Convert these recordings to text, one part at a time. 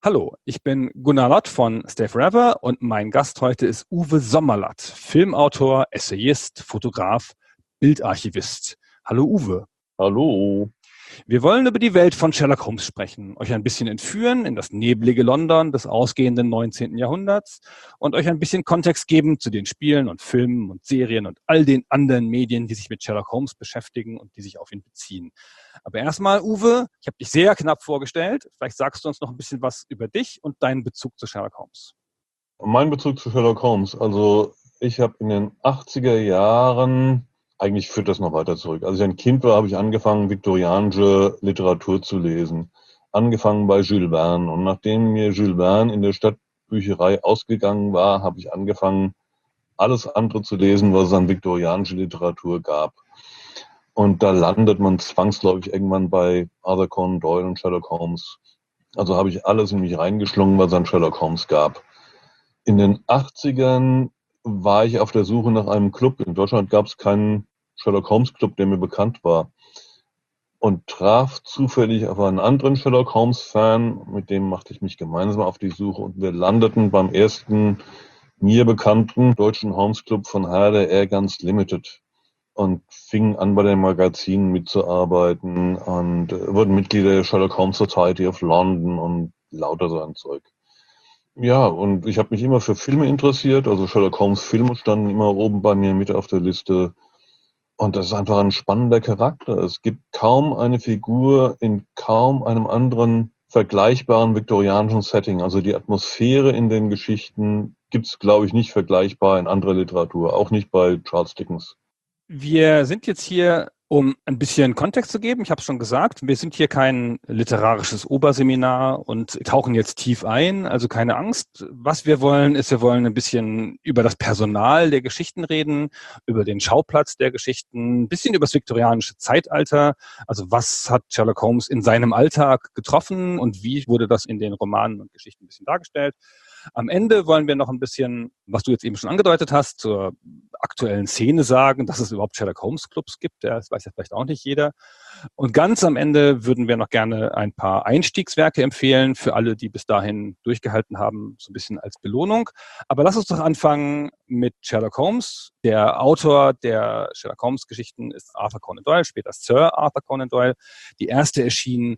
Hallo, ich bin Gunnar Lott von Stay Forever und mein Gast heute ist Uwe Sommerlath, Filmautor, Essayist, Fotograf, Bildarchivist. Hallo Uwe. Hallo. Wir wollen über die Welt von Sherlock Holmes sprechen, euch ein bisschen entführen in das neblige London des ausgehenden 19. Jahrhunderts und euch ein bisschen Kontext geben zu den Spielen und Filmen und Serien und all den anderen Medien, die sich mit Sherlock Holmes beschäftigen und die sich auf ihn beziehen. Aber erstmal, Uwe, ich habe dich sehr knapp vorgestellt. Vielleicht sagst du uns noch ein bisschen was über dich und deinen Bezug zu Sherlock Holmes. Mein Bezug zu Sherlock Holmes. Also ich habe in den 80er Jahren, eigentlich führt das noch weiter zurück. Als ich ein Kind war, habe ich angefangen, viktorianische Literatur zu lesen. Angefangen bei Jules Verne. Und nachdem mir Jules Verne in der Stadtbücherei ausgegangen war, habe ich angefangen, alles andere zu lesen, was es an viktorianische Literatur gab. Und da landet man zwangsläufig irgendwann bei Arthur Conan Doyle und Sherlock Holmes. Also habe ich alles in mich reingeschlungen, was es an Sherlock Holmes gab. In den 80ern war ich auf der Suche nach einem Club. In Deutschland gab es keinen Sherlock Holmes Club, der mir bekannt war. Und traf zufällig auf einen anderen Sherlock Holmes Fan, mit dem machte ich mich gemeinsam auf die Suche und wir landeten beim ersten mir bekannten deutschen Holmes Club von HDR Guns Limited und fingen an, bei den Magazinen mitzuarbeiten und wurden Mitglieder der Sherlock Holmes Society of London und lauter so ein Zeug. Ja, und ich habe mich immer für Filme interessiert, also Sherlock Holmes Filme standen immer oben bei mir mit auf der Liste. Und das ist einfach ein spannender Charakter. Es gibt kaum eine Figur in kaum einem anderen vergleichbaren viktorianischen Setting. Also die Atmosphäre in den Geschichten gibt es, glaube ich, nicht vergleichbar in anderer Literatur, auch nicht bei Charles Dickens. Wir sind jetzt hier, um ein bisschen Kontext zu geben. Ich habe es schon gesagt, wir sind hier kein literarisches Oberseminar und tauchen jetzt tief ein, also keine Angst. Was wir wollen, ist, wir wollen ein bisschen über das Personal der Geschichten reden, über den Schauplatz der Geschichten, ein bisschen über das viktorianische Zeitalter. Also was hat Sherlock Holmes in seinem Alltag getroffen und wie wurde das in den Romanen und Geschichten ein bisschen dargestellt? Am Ende wollen wir noch ein bisschen, was du jetzt eben schon angedeutet hast, zur aktuellen Szene sagen, dass es überhaupt Sherlock Holmes Clubs gibt. Das weiß ja vielleicht auch nicht jeder. Und ganz am Ende würden wir noch gerne ein paar Einstiegswerke empfehlen für alle, die bis dahin durchgehalten haben, so ein bisschen als Belohnung. Aber lass uns doch anfangen mit Sherlock Holmes. Der Autor der Sherlock Holmes Geschichten ist Arthur Conan Doyle, später Sir Arthur Conan Doyle. Die erste erschien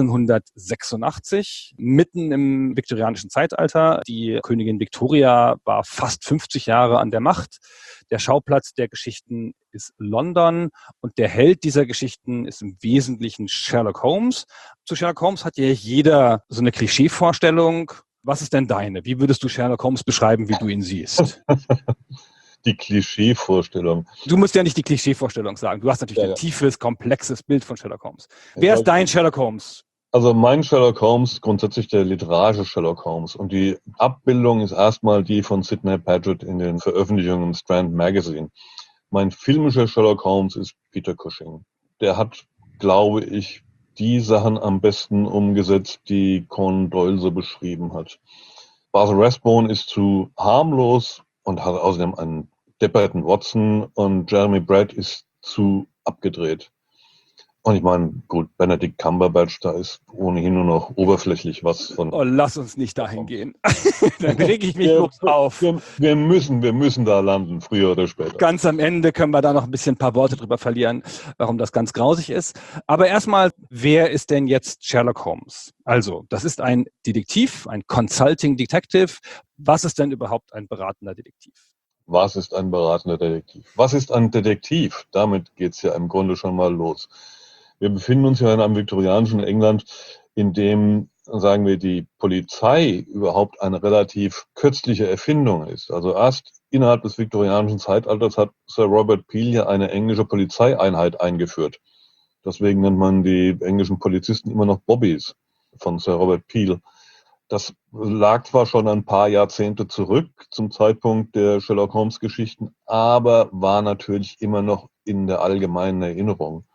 1886, mitten im viktorianischen Zeitalter. Die Königin Victoria war fast 50 Jahre an der Macht. Der Schauplatz der Geschichten ist London und der Held dieser Geschichten ist im Wesentlichen Sherlock Holmes. Zu Sherlock Holmes hat ja jeder so eine Klischeevorstellung. Was ist denn deine? Wie würdest du Sherlock Holmes beschreiben, wie du ihn siehst? Die Klischeevorstellung. Du musst ja nicht die Klischeevorstellung sagen. Du hast natürlich ein tiefes, komplexes Bild von Sherlock Holmes. Wer ist dein Sherlock Holmes? Also mein Sherlock Holmes, grundsätzlich der literarische Sherlock Holmes. Und die Abbildung ist erstmal die von Sidney Paget in den Veröffentlichungen im Strand Magazine. Mein filmischer Sherlock Holmes ist Peter Cushing. Der hat, glaube ich, die Sachen am besten umgesetzt, die Conan Doyle so beschrieben hat. Basil Rathbone ist zu harmlos und hat außerdem einen depperten Watson und Jeremy Brett ist zu abgedreht. Und ich meine, gut, Benedict Cumberbatch, da ist ohnehin nur noch oberflächlich was von... Oh, lass uns nicht dahin gehen. Dann rege ich mich bloß auf. Wir müssen da landen, früher oder später. Ganz am Ende können wir da noch ein paar Worte drüber verlieren, warum das ganz grausig ist. Aber erstmal, wer ist denn jetzt Sherlock Holmes? Also, das ist ein Detektiv, ein Consulting Detective. Was ist denn überhaupt ein beratender Detektiv? Was ist ein beratender Detektiv? Was ist ein Detektiv? Damit geht's ja im Grunde schon mal los. Wir befinden uns ja in einem viktorianischen England, in dem, sagen wir, die Polizei überhaupt eine relativ kürzliche Erfindung ist. Also erst innerhalb des viktorianischen Zeitalters hat Sir Robert Peel ja eine englische Polizeieinheit eingeführt. Deswegen nennt man die englischen Polizisten immer noch Bobbies von Sir Robert Peel. Das lag zwar schon ein paar Jahrzehnte zurück zum Zeitpunkt der Sherlock Holmes Geschichten, aber war natürlich immer noch in der allgemeinen Erinnerung.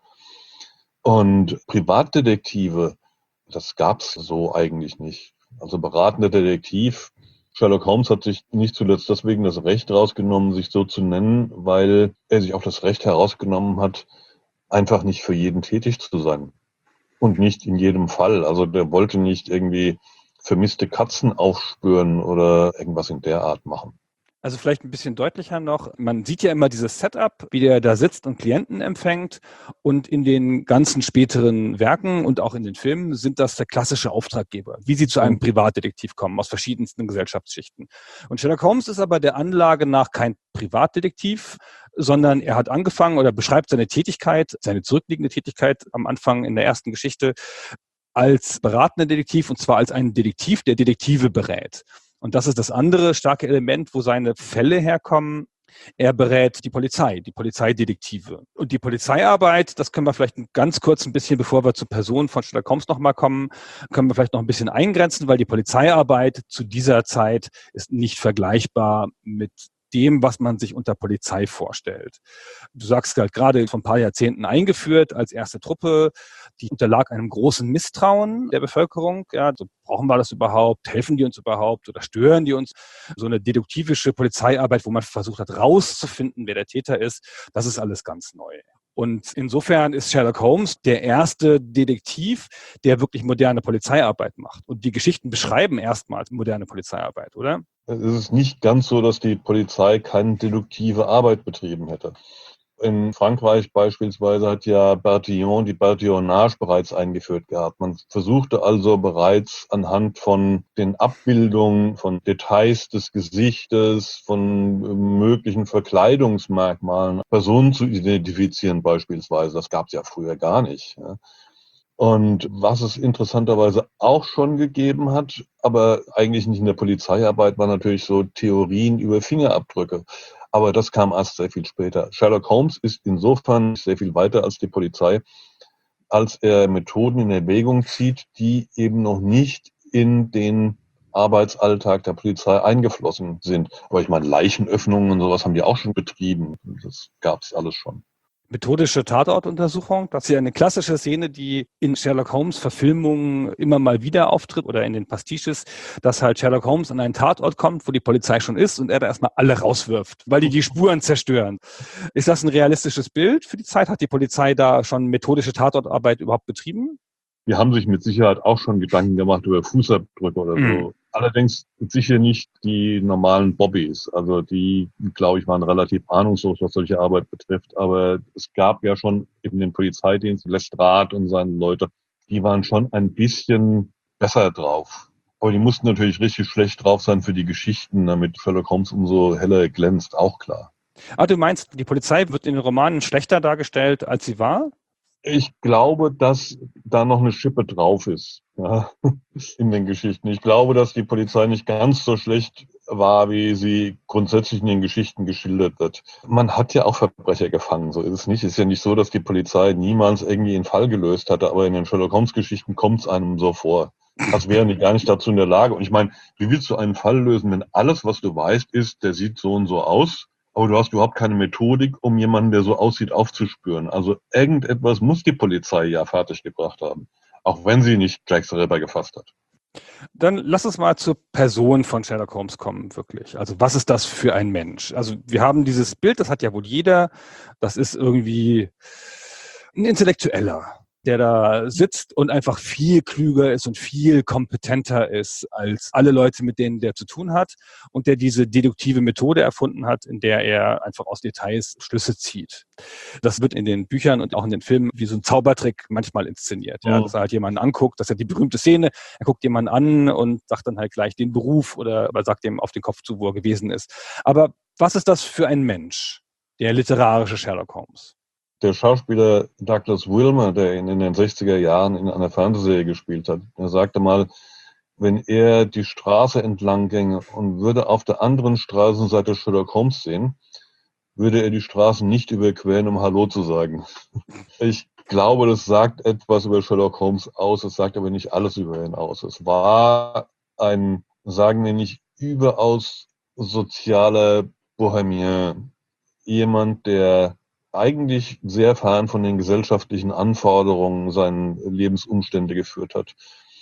Und Privatdetektive, das gab's so eigentlich nicht. Also beratender Detektiv, Sherlock Holmes hat sich nicht zuletzt deswegen das Recht rausgenommen, sich so zu nennen, weil er sich auch das Recht herausgenommen hat, einfach nicht für jeden tätig zu sein. Und nicht in jedem Fall. Also der wollte nicht irgendwie vermisste Katzen aufspüren oder irgendwas in der Art machen. Also vielleicht ein bisschen deutlicher noch. Man sieht ja immer dieses Setup, wie der da sitzt und Klienten empfängt. Und in den ganzen späteren Werken und auch in den Filmen sind das der klassische Auftraggeber, wie sie zu einem Privatdetektiv kommen, aus verschiedensten Gesellschaftsschichten. Und Sherlock Holmes ist aber der Anlage nach kein Privatdetektiv, sondern er hat angefangen oder beschreibt seine Tätigkeit, seine zurückliegende Tätigkeit am Anfang in der ersten Geschichte als beratender Detektiv, und zwar als einen Detektiv, der Detektive berät. Und das ist das andere starke Element, wo seine Fälle herkommen. Er berät die Polizeidetektive. Und die Polizeiarbeit, das können wir vielleicht ganz kurz ein bisschen, bevor wir zur Person von Sherlock Holmes nochmal kommen, können wir vielleicht noch ein bisschen eingrenzen, weil die Polizeiarbeit zu dieser Zeit ist nicht vergleichbar mit dem, was man sich unter Polizei vorstellt. Du sagst halt gerade vor ein paar Jahrzehnten eingeführt als erste Truppe, die unterlag einem großen Misstrauen der Bevölkerung. Ja, so brauchen wir das überhaupt? Helfen die uns überhaupt oder stören die uns? So eine deduktivische Polizeiarbeit, wo man versucht hat, rauszufinden, wer der Täter ist, das ist alles ganz neu. Und insofern ist Sherlock Holmes der erste Detektiv, der wirklich moderne Polizeiarbeit macht. Und die Geschichten beschreiben erstmals moderne Polizeiarbeit, oder? Es ist nicht ganz so, dass die Polizei keine deduktive Arbeit betrieben hätte. In Frankreich beispielsweise hat ja Bertillon die Bertillonage bereits eingeführt gehabt. Man versuchte also bereits anhand von den Abbildungen, von Details des Gesichtes, von möglichen Verkleidungsmerkmalen Personen zu identifizieren beispielsweise. Das gab es ja früher gar nicht. Ja. Und was es interessanterweise auch schon gegeben hat, aber eigentlich nicht in der Polizeiarbeit, war natürlich so Theorien über Fingerabdrücke. Aber das kam erst sehr viel später. Sherlock Holmes ist insofern sehr viel weiter als die Polizei, als er Methoden in Erwägung zieht, die eben noch nicht in den Arbeitsalltag der Polizei eingeflossen sind. Aber ich meine, Leichenöffnungen und sowas haben die auch schon betrieben. Das gab es alles schon. Methodische Tatortuntersuchung, das ist ja eine klassische Szene, die in Sherlock Holmes Verfilmungen immer mal wieder auftritt oder in den Pastiches, dass halt Sherlock Holmes an einen Tatort kommt, wo die Polizei schon ist und er da erstmal alle rauswirft, weil die Spuren zerstören. Ist das ein realistisches Bild für die Zeit? Hat die Polizei da schon methodische Tatortarbeit überhaupt betrieben? Die haben sich mit Sicherheit auch schon Gedanken gemacht über Fußabdrücke oder so. Allerdings sicher nicht die normalen Bobbys. Also die, glaube ich, waren relativ ahnungslos, was solche Arbeit betrifft. Aber es gab ja schon eben den Polizeidienst, Lestrade und seine Leute, die waren schon ein bisschen besser drauf. Aber die mussten natürlich richtig schlecht drauf sein für die Geschichten, damit Sherlock Holmes umso heller glänzt, auch klar. Ah, du meinst, die Polizei wird in den Romanen schlechter dargestellt, als sie war? Ich glaube, dass da noch eine Schippe drauf ist, ja, in den Geschichten. Ich glaube, dass die Polizei nicht ganz so schlecht war, wie sie grundsätzlich in den Geschichten geschildert wird. Man hat ja auch Verbrecher gefangen, so ist es nicht. Es ist ja nicht so, dass die Polizei niemals irgendwie einen Fall gelöst hatte, aber in den Sherlock Holmes Geschichten kommt es einem so vor. Als wären die gar nicht dazu in der Lage. Und ich meine, wie willst du einen Fall lösen, wenn alles, was du weißt, ist, der sieht so und so aus? Aber du hast überhaupt keine Methodik, um jemanden, der so aussieht, aufzuspüren. Also irgendetwas muss die Polizei ja fertiggebracht haben, auch wenn sie nicht Jack the Ripper gefasst hat. Dann lass uns mal zur Person von Sherlock Holmes kommen, wirklich. Also was ist das für ein Mensch? Also wir haben dieses Bild, das hat ja wohl jeder. Das ist irgendwie ein Intellektueller, der da sitzt und einfach viel klüger ist und viel kompetenter ist als alle Leute, mit denen der zu tun hat und der diese deduktive Methode erfunden hat, in der er einfach aus Details Schlüsse zieht. Das wird in den Büchern und auch in den Filmen wie so ein Zaubertrick manchmal inszeniert, ja, dass er halt jemanden anguckt, das ist ja die berühmte Szene, er guckt jemanden an und sagt dann halt gleich den Beruf oder sagt ihm auf den Kopf zu, wo er gewesen ist. Aber was ist das für ein Mensch, der literarische Sherlock Holmes? Der Schauspieler Douglas Wilmer, der ihn in den 60er Jahren in einer Fernsehserie gespielt hat, der sagte mal, wenn er die Straße entlang ginge und würde auf der anderen Straßenseite Sherlock Holmes sehen, würde er die Straßen nicht überqueren, um Hallo zu sagen. Ich glaube, das sagt etwas über Sherlock Holmes aus, es sagt aber nicht alles über ihn aus. Es war ein, sagen wir nicht, überaus sozialer Bohemien. Jemand, der eigentlich sehr fern von den gesellschaftlichen Anforderungen seiner Lebensumstände geführt hat.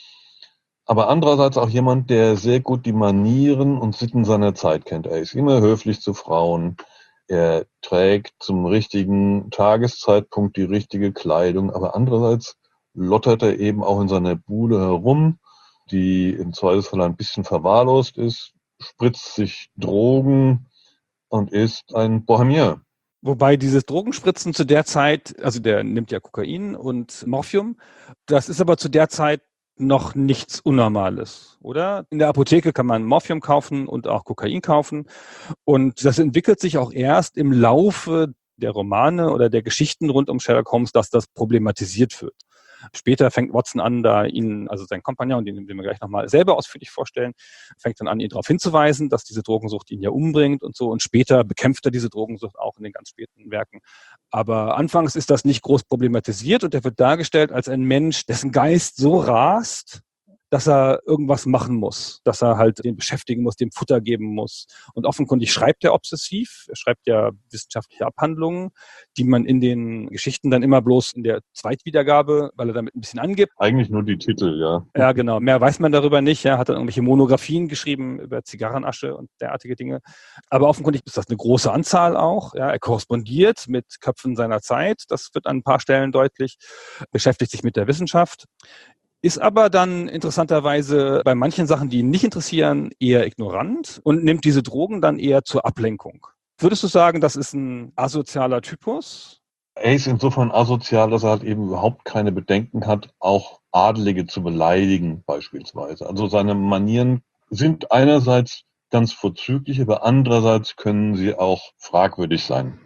Aber andererseits auch jemand, der sehr gut die Manieren und Sitten seiner Zeit kennt. Er ist immer höflich zu Frauen. Er trägt zum richtigen Tageszeitpunkt die richtige Kleidung. Aber andererseits lottert er eben auch in seiner Bude herum die im Zweifelsfall ein bisschen verwahrlost ist, spritzt sich Drogen und ist ein Bohemier. Wobei dieses Drogenspritzen zu der Zeit, also der nimmt ja Kokain und Morphium, das ist aber zu der Zeit noch nichts Unnormales, oder? In der Apotheke kann man Morphium kaufen und auch Kokain kaufen. Und das entwickelt sich auch erst im Laufe der Romane oder der Geschichten rund um Sherlock Holmes, dass das problematisiert wird. Später fängt Watson an, also sein Kompagnon, den wir gleich nochmal selber ausführlich vorstellen, fängt dann an, ihn darauf hinzuweisen, dass diese Drogensucht ihn ja umbringt und so. Und später bekämpft er diese Drogensucht auch in den ganz späten Werken. Aber anfangs ist das nicht groß problematisiert und er wird dargestellt als ein Mensch, dessen Geist so rast, dass er irgendwas machen muss, dass er halt den beschäftigen muss, dem Futter geben muss. Und offenkundig schreibt er obsessiv. Er schreibt ja wissenschaftliche Abhandlungen, die man in den Geschichten dann immer bloß in der Zweitwiedergabe, weil er damit ein bisschen angibt. Eigentlich nur die Titel, ja. Ja, genau. Mehr weiß man darüber nicht. Er hat dann irgendwelche Monographien geschrieben über Zigarrenasche und derartige Dinge. Aber offenkundig ist das eine große Anzahl auch. Ja, er korrespondiert mit Köpfen seiner Zeit. Das wird an ein paar Stellen deutlich. Beschäftigt sich mit der Wissenschaft. Ist aber dann interessanterweise bei manchen Sachen, die ihn nicht interessieren, eher ignorant und nimmt diese Drogen dann eher zur Ablenkung. Würdest du sagen, das ist ein asozialer Typus? Er ist insofern asozial, dass er halt eben überhaupt keine Bedenken hat, auch Adelige zu beleidigen beispielsweise. Also seine Manieren sind einerseits ganz vorzüglich, aber andererseits können sie auch fragwürdig sein.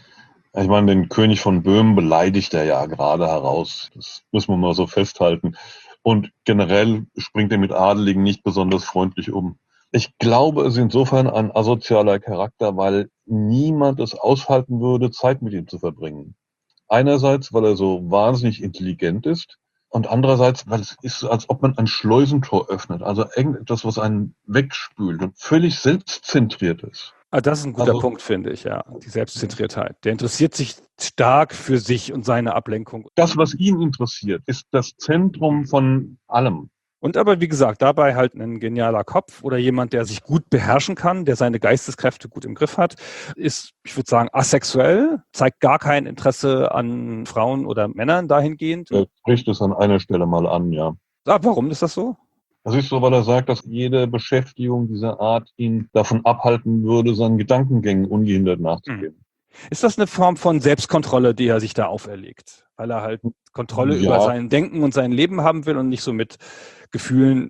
Ich meine, den König von Böhmen beleidigt er ja gerade heraus. Das muss man mal so festhalten. Und generell springt er mit Adeligen nicht besonders freundlich um. Ich glaube, es ist insofern ein asozialer Charakter, weil niemand es aushalten würde, Zeit mit ihm zu verbringen. Einerseits, weil er so wahnsinnig intelligent ist und andererseits, weil es ist, als ob man ein Schleusentor öffnet. Also irgendetwas, was einen wegspült und völlig selbstzentriert ist. Ah, das ist ein guter Punkt, finde ich, ja. Die Selbstzentriertheit. Der interessiert sich stark für sich und seine Ablenkung. Das, was ihn interessiert, ist das Zentrum von allem. Und aber, wie gesagt, dabei halt ein genialer Kopf oder jemand, der sich gut beherrschen kann, der seine Geisteskräfte gut im Griff hat, ist, ich würde sagen, asexuell, zeigt gar kein Interesse an Frauen oder Männern dahingehend. Er spricht es an einer Stelle mal an, ja. Ah, warum ist das so? Das ist so, weil er sagt, dass jede Beschäftigung dieser Art ihn davon abhalten würde, seinen Gedankengängen ungehindert nachzugehen. Ist das eine Form von Selbstkontrolle, die er sich da auferlegt? Weil er halt Kontrolle über sein Denken und sein Leben haben will und nicht so mit Gefühlen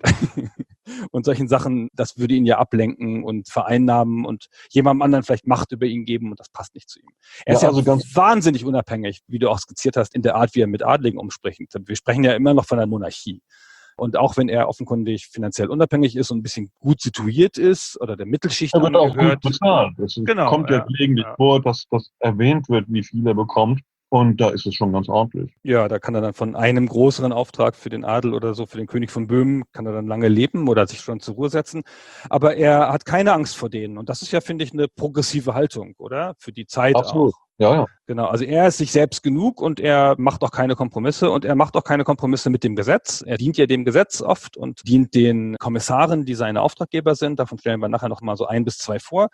und solchen Sachen, das würde ihn ja ablenken und vereinnahmen und jemandem anderen vielleicht Macht über ihn geben und das passt nicht zu ihm. Er ist ja also ganz wahnsinnig unabhängig, wie du auch skizziert hast, in der Art, wie er mit Adligen umspricht. Wir sprechen ja immer noch von der Monarchie. Und auch wenn er offenkundig finanziell unabhängig ist und ein bisschen gut situiert ist oder der Mittelschicht angehört. Er wird auch gut bezahlt. Es kommt ja gelegentlich vor, dass das erwähnt wird, wie viel er bekommt. Und da ist es schon ganz ordentlich. Ja, da kann er dann von einem größeren Auftrag für den Adel oder so, für den König von Böhmen, kann er dann lange leben oder sich schon zur Ruhe setzen. Aber er hat keine Angst vor denen. Und das ist ja, finde ich, eine progressive Haltung, oder? Für die Zeit Absolut. Auch. Ja. Genau, also er ist sich selbst genug und er macht auch keine Kompromisse und er macht auch keine Kompromisse mit dem Gesetz. Er dient ja dem Gesetz oft und dient den Kommissaren, die seine Auftraggeber sind. Davon stellen wir nachher noch mal so 1 bis 2 vor.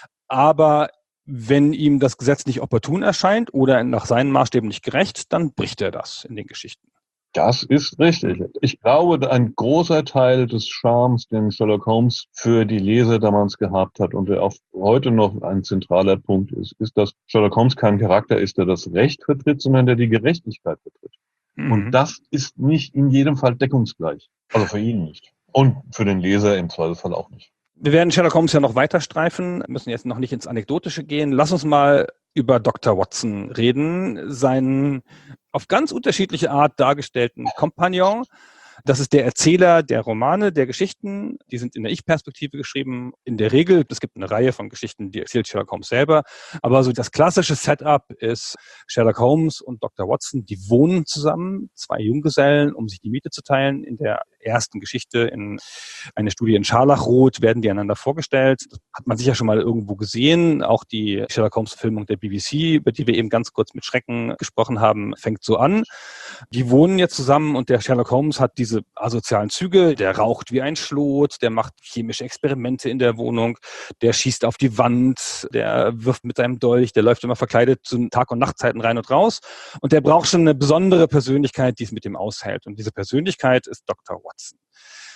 Aber wenn ihm das Gesetz nicht opportun erscheint oder nach seinen Maßstäben nicht gerecht, dann bricht er das in den Geschichten. Das ist richtig. Ich glaube, ein großer Teil des Charmes, den Sherlock Holmes für die Leser damals gehabt hat und der auch heute noch ein zentraler Punkt ist, dass Sherlock Holmes kein Charakter ist, der das Recht vertritt, sondern der die Gerechtigkeit vertritt. Und das ist nicht in jedem Fall deckungsgleich. Also für ihn nicht. Und für den Leser im Zweifelsfall auch nicht. Wir werden Sherlock Holmes ja noch weiter streifen, müssen jetzt noch nicht ins Anekdotische gehen. Lass uns mal über Dr. Watson reden, seinen auf ganz unterschiedliche Art dargestellten Kompagnon. Das ist der Erzähler der Romane, der Geschichten. Die sind in der Ich-Perspektive geschrieben. In der Regel, es gibt eine Reihe von Geschichten, die erzählt Sherlock Holmes selber. Aber so das klassische Setup ist Sherlock Holmes und Dr. Watson, die wohnen zusammen, 2 Junggesellen, um sich die Miete zu teilen. In der ersten Geschichte, in eine Studie in Scharlachrot, werden die einander vorgestellt. Das hat man sicher schon mal irgendwo gesehen. Auch die Sherlock Holmes-Verfilmung der BBC, über die wir eben ganz kurz mit Schrecken gesprochen haben, fängt so an. Die wohnen jetzt zusammen und der Sherlock Holmes hat diese asozialen Züge. Der raucht wie ein Schlot, der macht chemische Experimente in der Wohnung, der schießt auf die Wand, der wirft mit seinem Dolch, der läuft immer verkleidet zu Tag- und Nachtzeiten rein und raus. Und der braucht schon eine besondere Persönlichkeit, die es mit ihm aushält. Und diese Persönlichkeit ist Dr. Watson.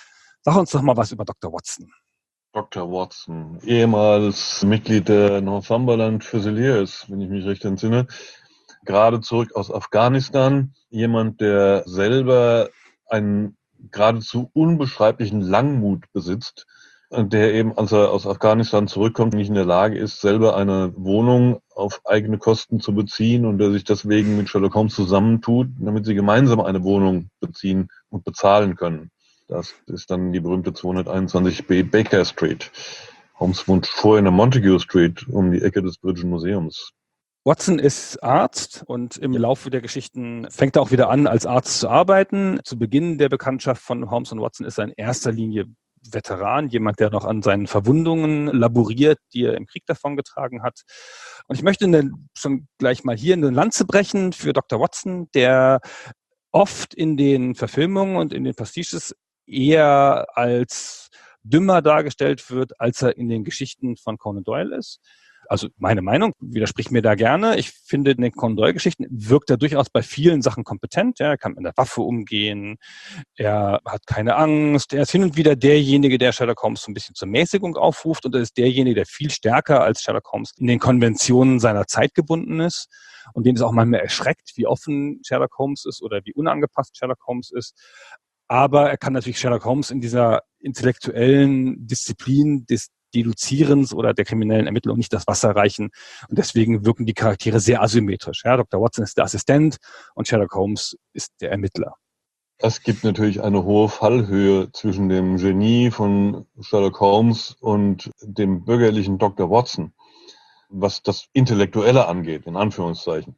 Sag uns doch mal was über Dr. Watson. Dr. Watson, ehemals Mitglied der Northumberland Fusiliers, wenn ich mich recht entsinne, gerade zurück aus Afghanistan, jemand, der selber einen geradezu unbeschreiblichen Langmut besitzt, der eben, als er aus Afghanistan zurückkommt, nicht in der Lage ist, selber eine Wohnung auf eigene Kosten zu beziehen und der sich deswegen mit Sherlock Holmes zusammentut, damit sie gemeinsam eine Wohnung beziehen und bezahlen können. Das ist dann die berühmte 221b Baker Street. Holmes wohnt vorher in der Montague Street um die Ecke des Britischen Museums. Watson ist Arzt und im Laufe der Geschichten fängt er auch wieder an, als Arzt zu arbeiten. Zu Beginn der Bekanntschaft von Holmes und Watson ist er in erster Linie Veteran, jemand, der noch an seinen Verwundungen laboriert, die er im Krieg davongetragen hat. Und ich möchte schon gleich mal hier eine Lanze brechen für Dr. Watson, der oft in den Verfilmungen und in den Pastiches eher als dümmer dargestellt wird, als er in den Geschichten von Conan Doyle ist. Also meine Meinung, widerspricht mir da gerne. Ich finde, in den Conan Doyle-Geschichten wirkt er durchaus bei vielen Sachen kompetent. Ja, er kann mit der Waffe umgehen, er hat keine Angst, er ist hin und wieder derjenige, der Sherlock Holmes so ein bisschen zur Mäßigung aufruft und er ist derjenige, der viel stärker als Sherlock Holmes in den Konventionen seiner Zeit gebunden ist und den es auch manchmal erschreckt, wie offen Sherlock Holmes ist oder wie unangepasst Sherlock Holmes ist. Aber er kann natürlich Sherlock Holmes in dieser intellektuellen Disziplin des Deduzierens oder der kriminellen Ermittlung nicht das Wasser reichen. Und deswegen wirken die Charaktere sehr asymmetrisch. Ja, Dr. Watson ist der Assistent und Sherlock Holmes ist der Ermittler. Es gibt natürlich eine hohe Fallhöhe zwischen dem Genie von Sherlock Holmes und dem bürgerlichen Dr. Watson, was das Intellektuelle angeht, in Anführungszeichen.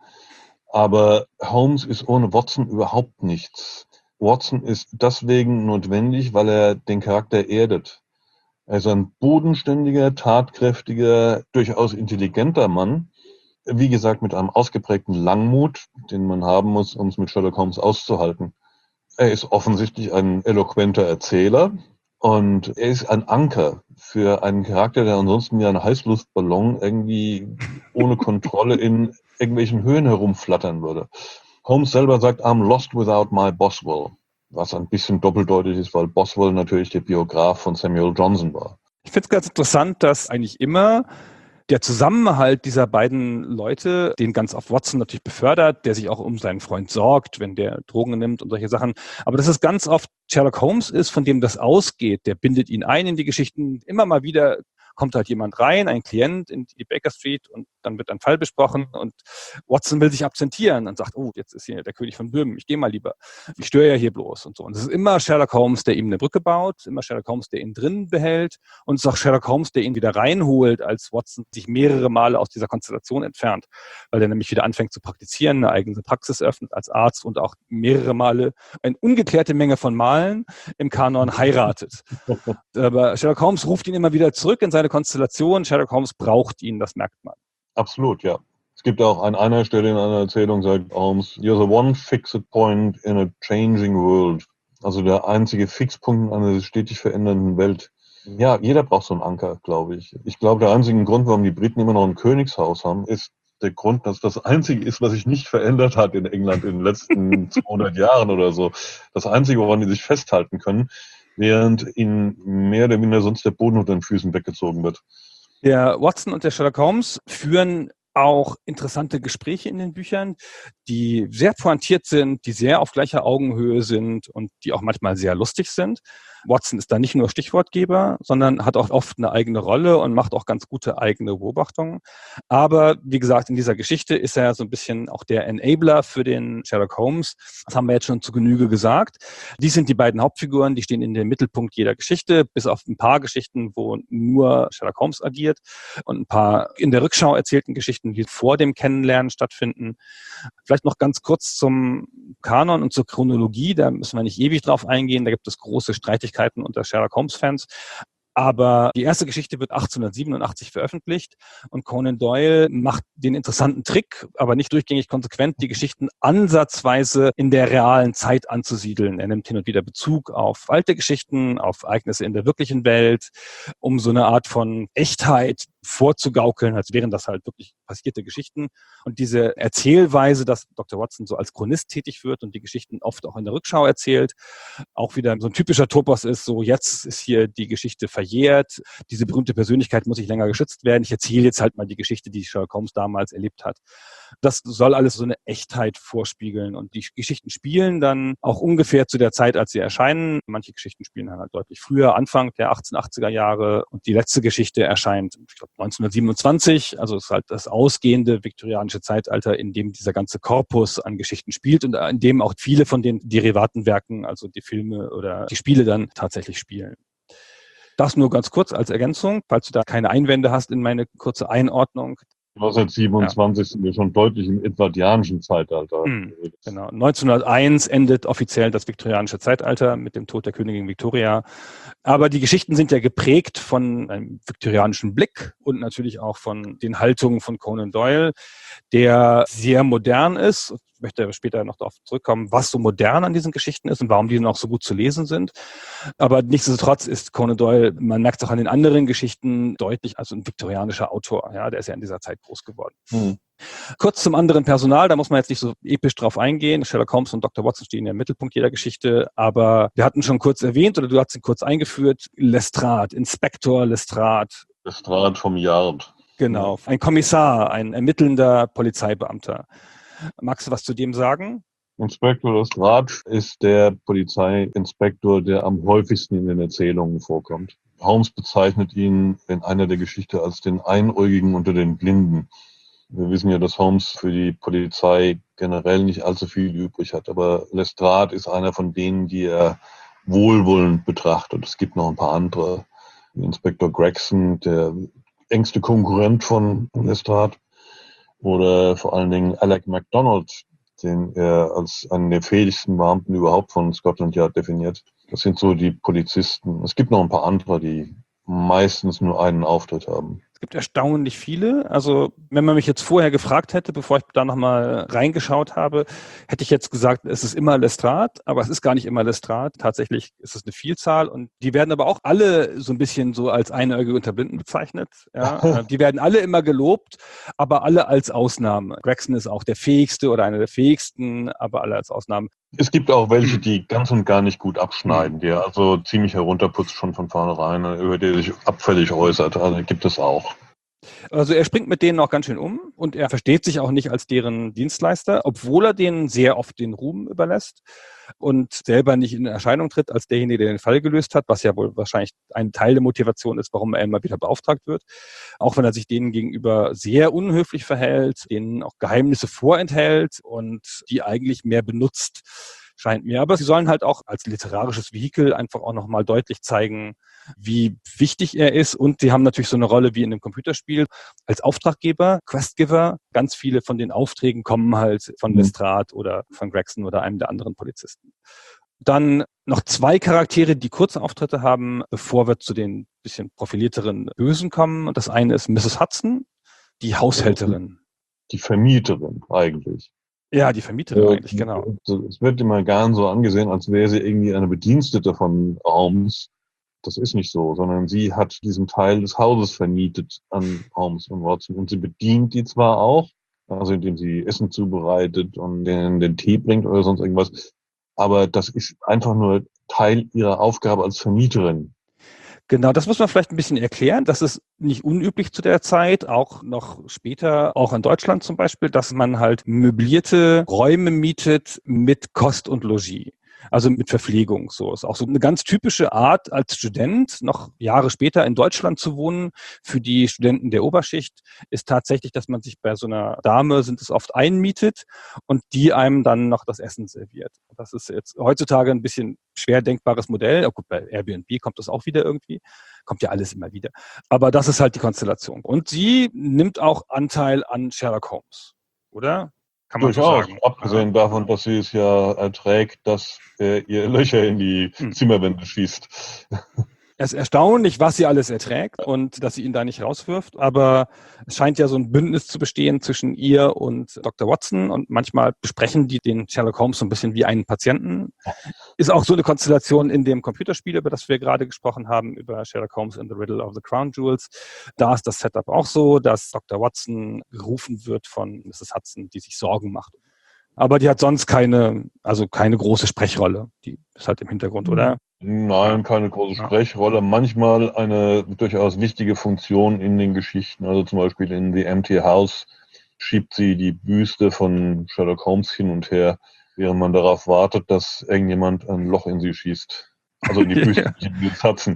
Aber Holmes ist ohne Watson überhaupt nichts. Watson ist deswegen notwendig, weil er den Charakter erdet. Er ist ein bodenständiger, tatkräftiger, durchaus intelligenter Mann. Wie gesagt, mit einem ausgeprägten Langmut, den man haben muss, um es mit Sherlock Holmes auszuhalten. Er ist offensichtlich ein eloquenter Erzähler und er ist ein Anker für einen Charakter, der ansonsten wie ein Heißluftballon irgendwie ohne Kontrolle in irgendwelchen Höhen herumflattern würde. Holmes selber sagt, I'm lost without my Boswell. Was ein bisschen doppeldeutig ist, weil Boswell natürlich der Biograf von Samuel Johnson war. Ich finde es ganz interessant, dass eigentlich immer der Zusammenhalt dieser beiden Leute, den ganz oft Watson natürlich befördert, der sich auch um seinen Freund sorgt, wenn der Drogen nimmt und solche Sachen. Aber dass es ganz oft Sherlock Holmes ist, von dem das ausgeht, der bindet ihn ein in die Geschichten. Immer mal wieder kommt halt jemand rein, ein Klient in die Baker Street und dann wird ein Fall besprochen und Watson will sich absentieren und sagt, oh, jetzt ist hier der König von Böhmen, ich gehe mal lieber. Ich störe ja hier bloß und so. Und es ist immer Sherlock Holmes, der ihm eine Brücke baut, immer Sherlock Holmes, der ihn drin behält und es ist auch Sherlock Holmes, der ihn wieder reinholt, als Watson sich mehrere Male aus dieser Konstellation entfernt, weil der nämlich wieder anfängt zu praktizieren, eine eigene Praxis öffnet als Arzt und auch mehrere Male, eine ungeklärte Menge von Malen im Kanon heiratet. Aber Sherlock Holmes ruft ihn immer wieder zurück in seine Konstellation. Sherlock Holmes braucht ihn, das merkt man. Absolut, ja. Es gibt auch an einer Stelle in einer Erzählung, sagt Holmes, you're the one fixed point in a changing world. Also der einzige Fixpunkt in einer sich stetig verändernden Welt. Ja, jeder braucht so einen Anker, glaube ich. Ich glaube, der einzige Grund, warum die Briten immer noch ein Königshaus haben, ist der Grund, dass das Einzige ist, was sich nicht verändert hat in England in den letzten 200 Jahren oder so. Das Einzige, woran die sich festhalten können, während ihnen mehr oder minder sonst der Boden unter den Füßen weggezogen wird. Der Watson und der Sherlock Holmes führen auch interessante Gespräche in den Büchern, die sehr pointiert sind, die sehr auf gleicher Augenhöhe sind und die auch manchmal sehr lustig sind. Watson ist da nicht nur Stichwortgeber, sondern hat auch oft eine eigene Rolle und macht auch ganz gute eigene Beobachtungen. Aber wie gesagt, in dieser Geschichte ist er so ein bisschen auch der Enabler für den Sherlock Holmes. Das haben wir jetzt schon zu Genüge gesagt. Dies sind die beiden Hauptfiguren, die stehen in dem Mittelpunkt jeder Geschichte, bis auf ein paar Geschichten, wo nur Sherlock Holmes agiert und ein paar in der Rückschau erzählten Geschichten, die vor dem Kennenlernen stattfinden. Vielleicht noch ganz kurz zum Kanon und zur Chronologie, da müssen wir nicht ewig drauf eingehen, da gibt es große Streitigkeiten unter Sherlock Holmes-Fans. Aber die erste Geschichte wird 1887 veröffentlicht und Conan Doyle macht den interessanten Trick, aber nicht durchgängig konsequent, die Geschichten ansatzweise in der realen Zeit anzusiedeln. Er nimmt hin und wieder Bezug auf alte Geschichten, auf Ereignisse in der wirklichen Welt, um so eine Art von Echtheit vorzugaukeln, als wären das halt wirklich passierte Geschichten. Und diese Erzählweise, dass Dr. Watson so als Chronist tätig wird und die Geschichten oft auch in der Rückschau erzählt, auch wieder so ein typischer Topos ist, so jetzt ist hier die Geschichte verjährt, diese berühmte Persönlichkeit muss nicht länger geschützt werden, ich erzähle jetzt halt mal die Geschichte, die Sherlock Holmes damals erlebt hat. Das soll alles so eine Echtheit vorspiegeln und die Geschichten spielen dann auch ungefähr zu der Zeit, als sie erscheinen. Manche Geschichten spielen dann halt deutlich früher, Anfang der 1880er Jahre und die letzte Geschichte erscheint, ich glaube 1927, also es ist halt das ausgehende viktorianische Zeitalter, in dem dieser ganze Korpus an Geschichten spielt und in dem auch viele von den Derivatenwerken, also die Filme oder die Spiele dann tatsächlich spielen. Das nur ganz kurz als Ergänzung, falls du da keine Einwände hast in meine kurze Einordnung. 1927 sind wir schon deutlich im edwardianischen Zeitalter. Genau. 1901 endet offiziell das viktorianische Zeitalter mit dem Tod der Königin Victoria. Aber die Geschichten sind ja geprägt von einem viktorianischen Blick und natürlich auch von den Haltungen von Conan Doyle, der sehr modern ist. Ich möchte später noch darauf zurückkommen, was so modern an diesen Geschichten ist und warum die noch so gut zu lesen sind. Aber nichtsdestotrotz ist Conan Doyle, man merkt es auch an den anderen Geschichten, deutlich als ein viktorianischer Autor. Ja, der ist ja in dieser Zeit groß geworden. Kurz zum anderen Personal, da muss man jetzt nicht so episch drauf eingehen. Sherlock Holmes und Dr. Watson stehen ja im Mittelpunkt jeder Geschichte, aber wir hatten schon kurz erwähnt, oder du hast ihn kurz eingeführt, Lestrade, Inspektor Lestrade. Lestrade vom Yard. Genau, ein Kommissar, ein ermittelnder Polizeibeamter. Magst du was zu dem sagen? Inspektor Lestrade ist der Polizeiinspektor, der am häufigsten in den Erzählungen vorkommt. Holmes bezeichnet ihn in einer der Geschichten als den Einäugigen unter den Blinden. Wir wissen ja, dass Holmes für die Polizei generell nicht allzu viel übrig hat, aber Lestrade ist einer von denen, die er wohlwollend betrachtet. Es gibt noch ein paar andere. Inspektor Gregson, der engste Konkurrent von Lestrade, oder vor allen Dingen Alec MacDonald, den er als einen der fähigsten Beamten überhaupt von Scotland Yard definiert. Das sind so die Polizisten. Es gibt noch ein paar andere, die meistens nur einen Auftritt haben. Es gibt erstaunlich viele. Also wenn man mich jetzt vorher gefragt hätte, bevor ich da nochmal reingeschaut habe, hätte ich jetzt gesagt, es ist immer Lestrade, aber es ist gar nicht immer Lestrade. Tatsächlich ist es eine Vielzahl und die werden aber auch alle so ein bisschen so als Einäugige unter Blinden bezeichnet. Ja. Die werden alle immer gelobt, aber alle als Ausnahme. Gregson ist auch der fähigste oder einer der fähigsten, aber alle als Ausnahme. Es gibt auch welche, die ganz und gar nicht gut abschneiden, die also ziemlich herunterputzt schon von vornherein, über die sich abfällig äußert. Also gibt es auch. Also er springt mit denen auch ganz schön um und er versteht sich auch nicht als deren Dienstleister, obwohl er denen sehr oft den Ruhm überlässt und selber nicht in Erscheinung tritt als derjenige, der den Fall gelöst hat, was ja wohl wahrscheinlich ein Teil der Motivation ist, warum er immer wieder beauftragt wird. Auch wenn er sich denen gegenüber sehr unhöflich verhält, denen auch Geheimnisse vorenthält und die eigentlich mehr benutzt, scheint mir. Aber sie sollen halt auch als literarisches Vehikel einfach auch nochmal deutlich zeigen, wie wichtig er ist. Und sie haben natürlich so eine Rolle wie in einem Computerspiel als Auftraggeber, Questgiver. Ganz viele von den Aufträgen kommen halt von Lestrade oder von Gregson oder einem der anderen Polizisten. Dann noch zwei Charaktere, die kurze Auftritte haben, bevor wir zu den bisschen profilierteren Bösen kommen. Das eine ist Mrs. Hudson, die Haushälterin. Die Vermieterin eigentlich. Ja, die Vermieterin eigentlich, genau. Es wird immer gern so angesehen, als wäre sie irgendwie eine Bedienstete von Holmes. Das ist nicht so, sondern sie hat diesen Teil des Hauses vermietet an Holmes und Watson. Und sie bedient die zwar auch, also indem sie Essen zubereitet und den Tee bringt oder sonst irgendwas, aber das ist einfach nur Teil ihrer Aufgabe als Vermieterin. Genau, das muss man vielleicht ein bisschen erklären. Das ist nicht unüblich zu der Zeit, auch noch später, auch in Deutschland zum Beispiel, dass man halt möblierte Räume mietet mit Kost und Logis. Also mit Verpflegung. So ist auch so eine ganz typische Art als Student, noch Jahre später in Deutschland zu wohnen. Für die Studenten der Oberschicht ist tatsächlich, dass man sich bei so einer Dame, sind es oft, einmietet und die einem dann noch das Essen serviert. Das ist jetzt heutzutage ein bisschen schwer denkbares Modell. Gut, bei Airbnb kommt das auch wieder irgendwie. Kommt ja alles immer wieder. Aber das ist halt die Konstellation. Und sie nimmt auch Anteil an Sherlock Holmes, oder? Kann man durchaus, so sagen. Abgesehen davon, dass sie es ja erträgt, dass ihr Löcher in die Zimmerwände schießt. Es ist erstaunlich, was sie alles erträgt und dass sie ihn da nicht rauswirft. Aber es scheint ja so ein Bündnis zu bestehen zwischen ihr und Dr. Watson. Und manchmal besprechen die den Sherlock Holmes so ein bisschen wie einen Patienten. Ist auch so eine Konstellation in dem Computerspiel, über das wir gerade gesprochen haben, über Sherlock Holmes and the Riddle of the Crown Jewels. Da ist das Setup auch so, dass Dr. Watson gerufen wird von Mrs. Hudson, die sich Sorgen macht. Aber die hat sonst keine große Sprechrolle. Die ist halt im Hintergrund, oder? Nein, keine große Sprechrolle. Manchmal eine durchaus wichtige Funktion in den Geschichten. Also zum Beispiel in The Empty House schiebt sie die Büste von Sherlock Holmes hin und her, während man darauf wartet, dass irgendjemand ein Loch in sie schießt. Also in die Büste, die Hudson.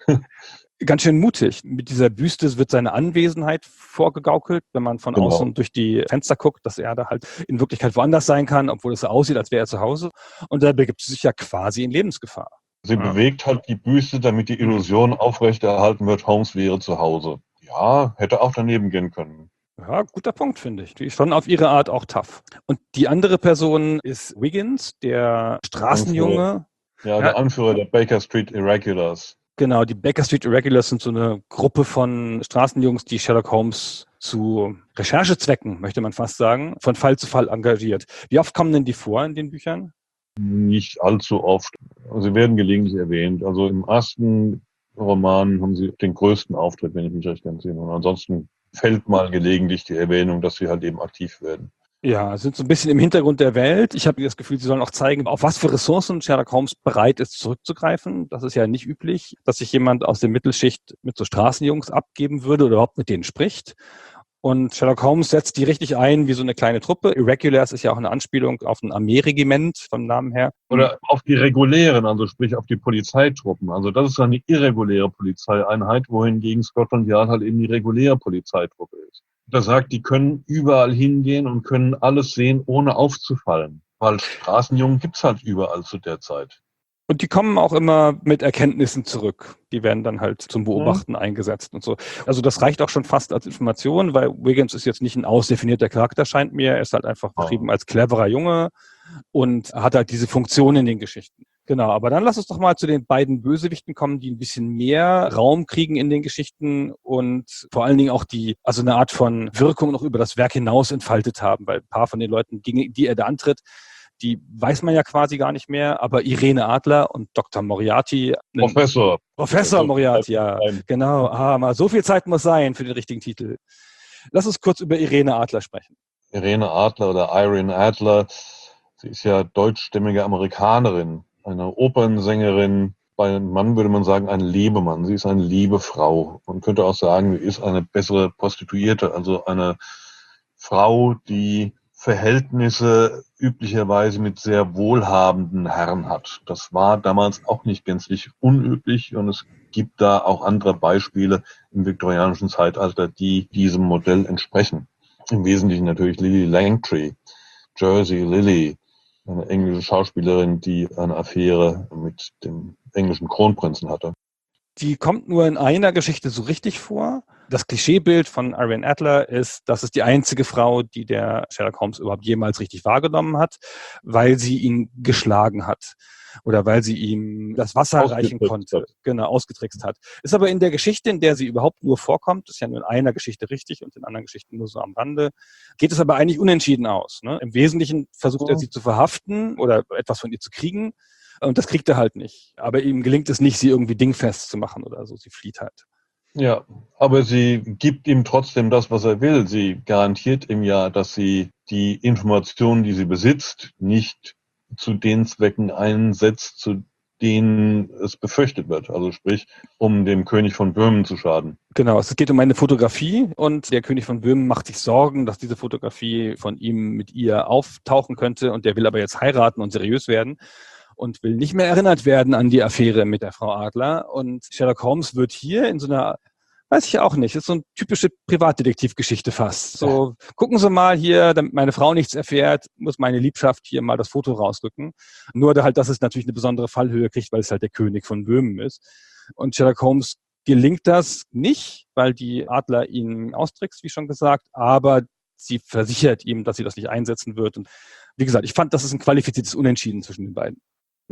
Ganz schön mutig. Mit dieser Büste wird seine Anwesenheit vorgegaukelt, wenn man von außen durch die Fenster guckt, dass er da halt in Wirklichkeit woanders sein kann, obwohl es so aussieht, als wäre er zu Hause. Und da begibt sie sich ja quasi in Lebensgefahr. Sie bewegt halt die Büste, damit die Illusion aufrechterhalten wird, Holmes wäre zu Hause. Ja, hätte auch daneben gehen können. Ja, guter Punkt, finde ich. Die ist schon auf ihre Art auch tough. Und die andere Person ist Wiggins, der Straßenjunge. Ja, der Anführer der Baker Street Irregulars. Genau, die Baker Street Irregulars sind so eine Gruppe von Straßenjungs, die Sherlock Holmes zu Recherchezwecken, möchte man fast sagen, von Fall zu Fall engagiert. Wie oft kommen denn die vor in den Büchern? Nicht allzu oft. Sie werden gelegentlich erwähnt. Also im ersten Roman haben sie den größten Auftritt, wenn ich mich recht entsinne. Und ansonsten fällt mal gelegentlich die Erwähnung, dass sie halt eben aktiv werden. Ja, sind so ein bisschen im Hintergrund der Welt. Ich habe das Gefühl, sie sollen auch zeigen, auf was für Ressourcen Sherlock Holmes bereit ist, zurückzugreifen. Das ist ja nicht üblich, dass sich jemand aus der Mittelschicht mit so Straßenjungs abgeben würde oder überhaupt mit denen spricht. Und Sherlock Holmes setzt die richtig ein wie so eine kleine Truppe. Irregulars ist ja auch eine Anspielung auf ein Armeeregiment vom Namen her. Oder auf die regulären, also sprich auf die Polizeitruppen. Also das ist eine irreguläre Polizeieinheit, wohingegen Scotland Yard halt eben die reguläre Polizeitruppe ist. Das sagt, die können überall hingehen und können alles sehen, ohne aufzufallen. Weil Straßenjungen gibt's halt überall zu der Zeit. Und die kommen auch immer mit Erkenntnissen zurück. Die werden dann halt zum Beobachten eingesetzt und so. Also das reicht auch schon fast als Information, weil Wiggins ist jetzt nicht ein ausdefinierter Charakter, scheint mir. Er ist halt einfach beschrieben als cleverer Junge und hat halt diese Funktion in den Geschichten. Genau, aber dann lass uns doch mal zu den beiden Bösewichten kommen, die ein bisschen mehr Raum kriegen in den Geschichten und vor allen Dingen auch also eine Art von Wirkung noch über das Werk hinaus entfaltet haben, weil ein paar von den Leuten, gegen die er da antritt, die weiß man ja quasi gar nicht mehr, aber Irene Adler und Dr. Moriarty. Professor Moriarty, ja, genau. Mal so viel Zeit muss sein für den richtigen Titel. Lass uns kurz über Irene Adler sprechen. Irene Adler oder Irene Adler, sie ist ja deutschstämmige Amerikanerin, eine Opernsängerin. Bei einem Mann würde man sagen, ein Lebemann. Sie ist eine Liebefrau. Man könnte auch sagen, sie ist eine bessere Prostituierte, also eine Frau, die Verhältnisse üblicherweise mit sehr wohlhabenden Herren hat. Das war damals auch nicht gänzlich unüblich und es gibt da auch andere Beispiele im viktorianischen Zeitalter, die diesem Modell entsprechen. Im Wesentlichen natürlich Lily Langtry, Jersey Lily, eine englische Schauspielerin, die eine Affäre mit dem englischen Kronprinzen hatte. Die kommt nur in einer Geschichte so richtig vor. Das Klischeebild von Irene Adler ist, dass es die einzige Frau, die der Sherlock Holmes überhaupt jemals richtig wahrgenommen hat, weil sie ihn geschlagen hat oder weil sie ihm das Wasser reichen konnte, genau, ausgetrickst hat. Ist aber in der Geschichte, in der sie überhaupt nur vorkommt, ist ja nur in einer Geschichte richtig und in anderen Geschichten nur so am Rande, geht es aber eigentlich unentschieden aus. Ne? Im Wesentlichen versucht er sie zu verhaften oder etwas von ihr zu kriegen. Und das kriegt er halt nicht. Aber ihm gelingt es nicht, sie irgendwie dingfest zu machen oder so. Sie flieht halt. Ja, aber sie gibt ihm trotzdem das, was er will. Sie garantiert ihm ja, dass sie die Informationen, die sie besitzt, nicht zu den Zwecken einsetzt, zu denen es befürchtet wird. Also sprich, um dem König von Böhmen zu schaden. Genau, es geht um eine Fotografie und der König von Böhmen macht sich Sorgen, dass diese Fotografie von ihm mit ihr auftauchen könnte und der will aber jetzt heiraten und seriös werden und will nicht mehr erinnert werden an die Affäre mit der Frau Adler. Und Sherlock Holmes wird hier in so einer, weiß ich auch nicht, ist so eine typische Privatdetektivgeschichte fast. So, gucken Sie mal hier, damit meine Frau nichts erfährt, muss meine Liebschaft hier mal das Foto rausrücken. Nur halt, dass es natürlich eine besondere Fallhöhe kriegt, weil es halt der König von Böhmen ist. Und Sherlock Holmes gelingt das nicht, weil die Adler ihn austrickst, wie schon gesagt, aber sie versichert ihm, dass sie das nicht einsetzen wird. Und wie gesagt, ich fand, das ist ein qualifiziertes Unentschieden zwischen den beiden.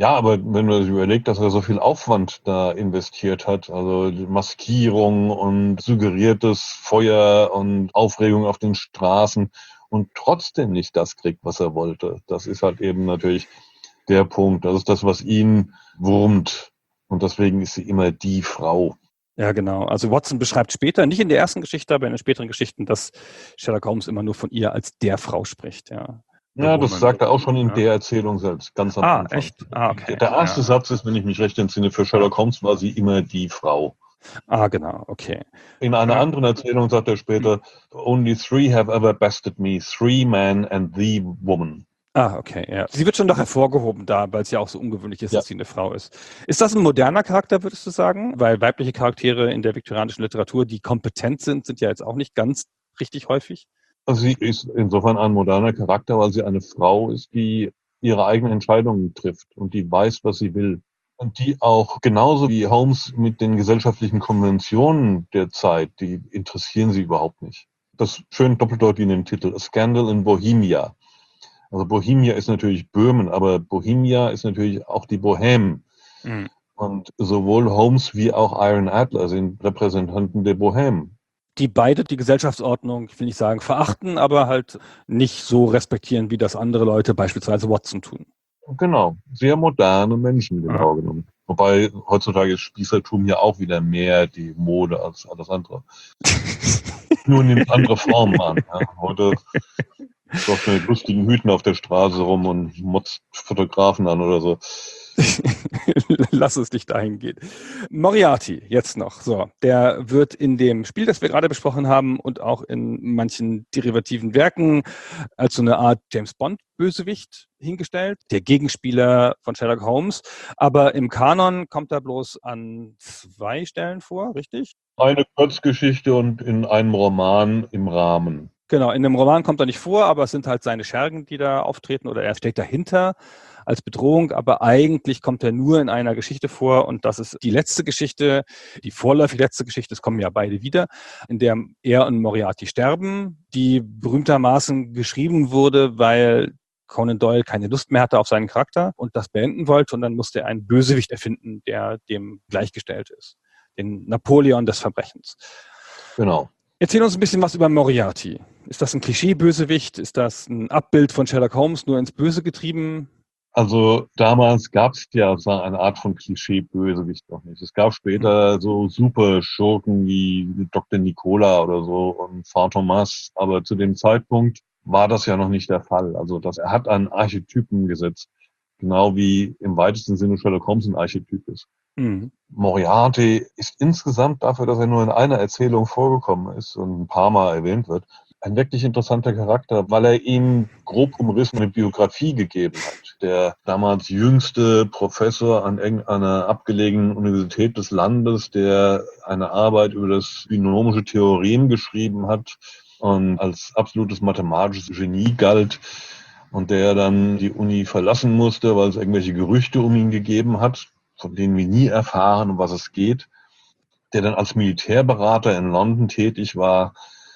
Ja, aber wenn man sich überlegt, dass er so viel Aufwand da investiert hat, also die Maskierung und suggeriertes Feuer und Aufregung auf den Straßen und trotzdem nicht das kriegt, was er wollte, das ist halt eben natürlich der Punkt. Das ist das, was ihn wurmt. Und deswegen ist sie immer die Frau. Ja, genau. Also Watson beschreibt später, nicht in der ersten Geschichte, aber in den späteren Geschichten, dass Sherlock Holmes immer nur von ihr als der Frau spricht, ja. The Ja, das Woman sagt er auch schon irgendwie, in ja. der Erzählung selbst, ganz am Ah, Anfang. echt? Ah, okay. Der erste Ja, Satz ist, wenn ich mich recht entsinne, für ja. Sherlock Holmes war sie immer die Frau. Ah, genau, okay. In einer Ja. anderen Erzählung sagt er Hm. später, Only three have ever bested me, three men and the woman. Ah, okay, ja. Sie wird schon noch hervorgehoben da, weil es ja auch so ungewöhnlich ist, Ja, dass sie eine Frau ist. Ist das ein moderner Charakter, würdest du sagen? Weil weibliche Charaktere in der viktorianischen Literatur, die kompetent sind ja jetzt auch nicht ganz richtig häufig. also sie ist insofern ein moderner Charakter, weil sie eine Frau ist, die ihre eigenen Entscheidungen trifft und die weiß, was sie will. Und die auch genauso wie Holmes mit den gesellschaftlichen Konventionen der Zeit, die interessieren sie überhaupt nicht. Das schön doppeldeutig in dem Titel, A Scandal in Bohemia. Also Bohemia ist natürlich Böhmen, aber Bohemia ist natürlich auch die Bohème. Mhm. Und sowohl Holmes wie auch Iron Adler sind Repräsentanten der Bohème. Die beide die Gesellschaftsordnung, ich will nicht sagen verachten, aber halt nicht so respektieren, wie das andere Leute, beispielsweise Watson, tun. Genau, sehr moderne Menschen Ja. genau genommen. Wobei heutzutage ist Spießertum ja auch wieder mehr die Mode als alles andere. Nur nimmt andere Formen an. Ja. Heute läuft man mit lustigen Hüten auf der Straße rum und motzt Fotografen an oder so. Lass es nicht dahin gehen. Moriarty, jetzt noch. So, der wird in dem Spiel, das wir gerade besprochen haben und auch in manchen derivativen Werken als so eine Art James Bond-Bösewicht hingestellt, der Gegenspieler von Sherlock Holmes. Aber im Kanon kommt er bloß an 2 Stellen vor, richtig? Eine Kurzgeschichte und in einem Roman im Rahmen. Genau, in dem Roman kommt er nicht vor, aber es sind halt seine Schergen, die da auftreten oder er steht dahinter als Bedrohung, aber eigentlich kommt er nur in einer Geschichte vor und das ist die letzte Geschichte, die vorläufig letzte Geschichte, es kommen ja beide wieder, in der er und Moriarty sterben, die berühmtermaßen geschrieben wurde, weil Conan Doyle keine Lust mehr hatte auf seinen Charakter und das beenden wollte und dann musste er einen Bösewicht erfinden, der dem gleichgestellt ist, den Napoleon des Verbrechens. Genau. Erzähl uns ein bisschen was über Moriarty. Ist das ein Klischee-Bösewicht? Ist das ein Abbild von Sherlock Holmes, nur ins Böse getrieben? Also damals gab es ja so eine Art von Klischee-Bösewicht noch nicht. Es gab später so super Schurken wie Dr. Nicola oder so und Frau Thomas, aber zu dem Zeitpunkt war das ja noch nicht der Fall. Also er hat einen Archetypen gesetzt, genau wie im weitesten Sinne Sherlock Holmes ein Archetyp ist. Mhm. Moriarty ist insgesamt dafür, dass er nur in einer Erzählung vorgekommen ist und ein paar Mal erwähnt wird, ein wirklich interessanter Charakter, weil er ihm grob umrissen eine Biografie gegeben hat. Der damals jüngste Professor an irgendeiner abgelegenen Universität des Landes, der eine Arbeit über das binomische Theorem geschrieben hat und als absolutes mathematisches Genie galt und der dann die Uni verlassen musste, weil es irgendwelche Gerüchte um ihn gegeben hat, von denen wir nie erfahren, um was es geht, der dann als Militärberater in London tätig war,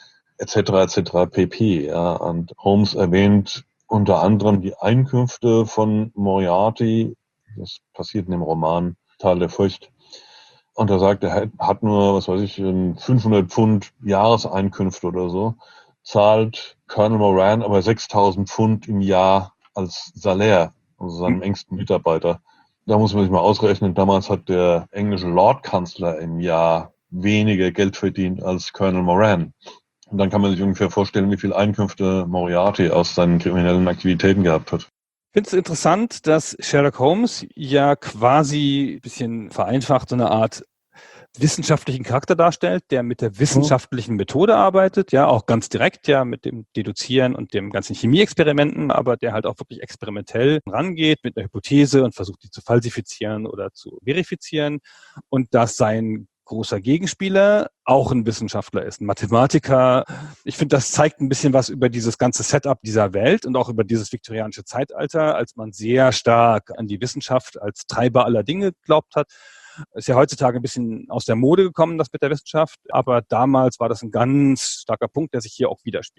etc. pp. Ja. Und Holmes erwähnt unter anderem die Einkünfte von Moriarty, das passiert in dem Roman Tal der Furcht. Und er sagt, er hat nur, was weiß ich, 500 Pfund Jahreseinkünfte oder so, zahlt Colonel Moran aber 6.000 Pfund im Jahr als Salär, also seinem engsten Mitarbeiter. Da muss man sich mal ausrechnen, damals hat der englische Lordkanzler im Jahr weniger Geld verdient als Colonel Moran. Und dann kann man sich ungefähr vorstellen, wie viel Einkünfte Moriarty aus seinen kriminellen Aktivitäten gehabt hat. Ich finde es interessant, dass Sherlock Holmes ja quasi ein bisschen vereinfacht so eine Art wissenschaftlichen Charakter darstellt, der mit der wissenschaftlichen Methode arbeitet, ja, auch ganz direkt, ja, mit dem Deduzieren und dem ganzen Chemieexperimenten, aber der halt auch wirklich experimentell rangeht mit einer Hypothese und versucht, die zu falsifizieren oder zu verifizieren und dass sein großer Gegenspieler auch ein Wissenschaftler ist, ein Mathematiker. Ich finde, das zeigt ein bisschen was über dieses ganze Setup dieser Welt und auch über dieses viktorianische Zeitalter, als man sehr stark an die Wissenschaft als Treiber aller Dinge geglaubt hat. Ist ja heutzutage ein bisschen aus der Mode gekommen, das mit der Wissenschaft, aber damals war das ein ganz starker Punkt, der sich hier auch widerspiegelt.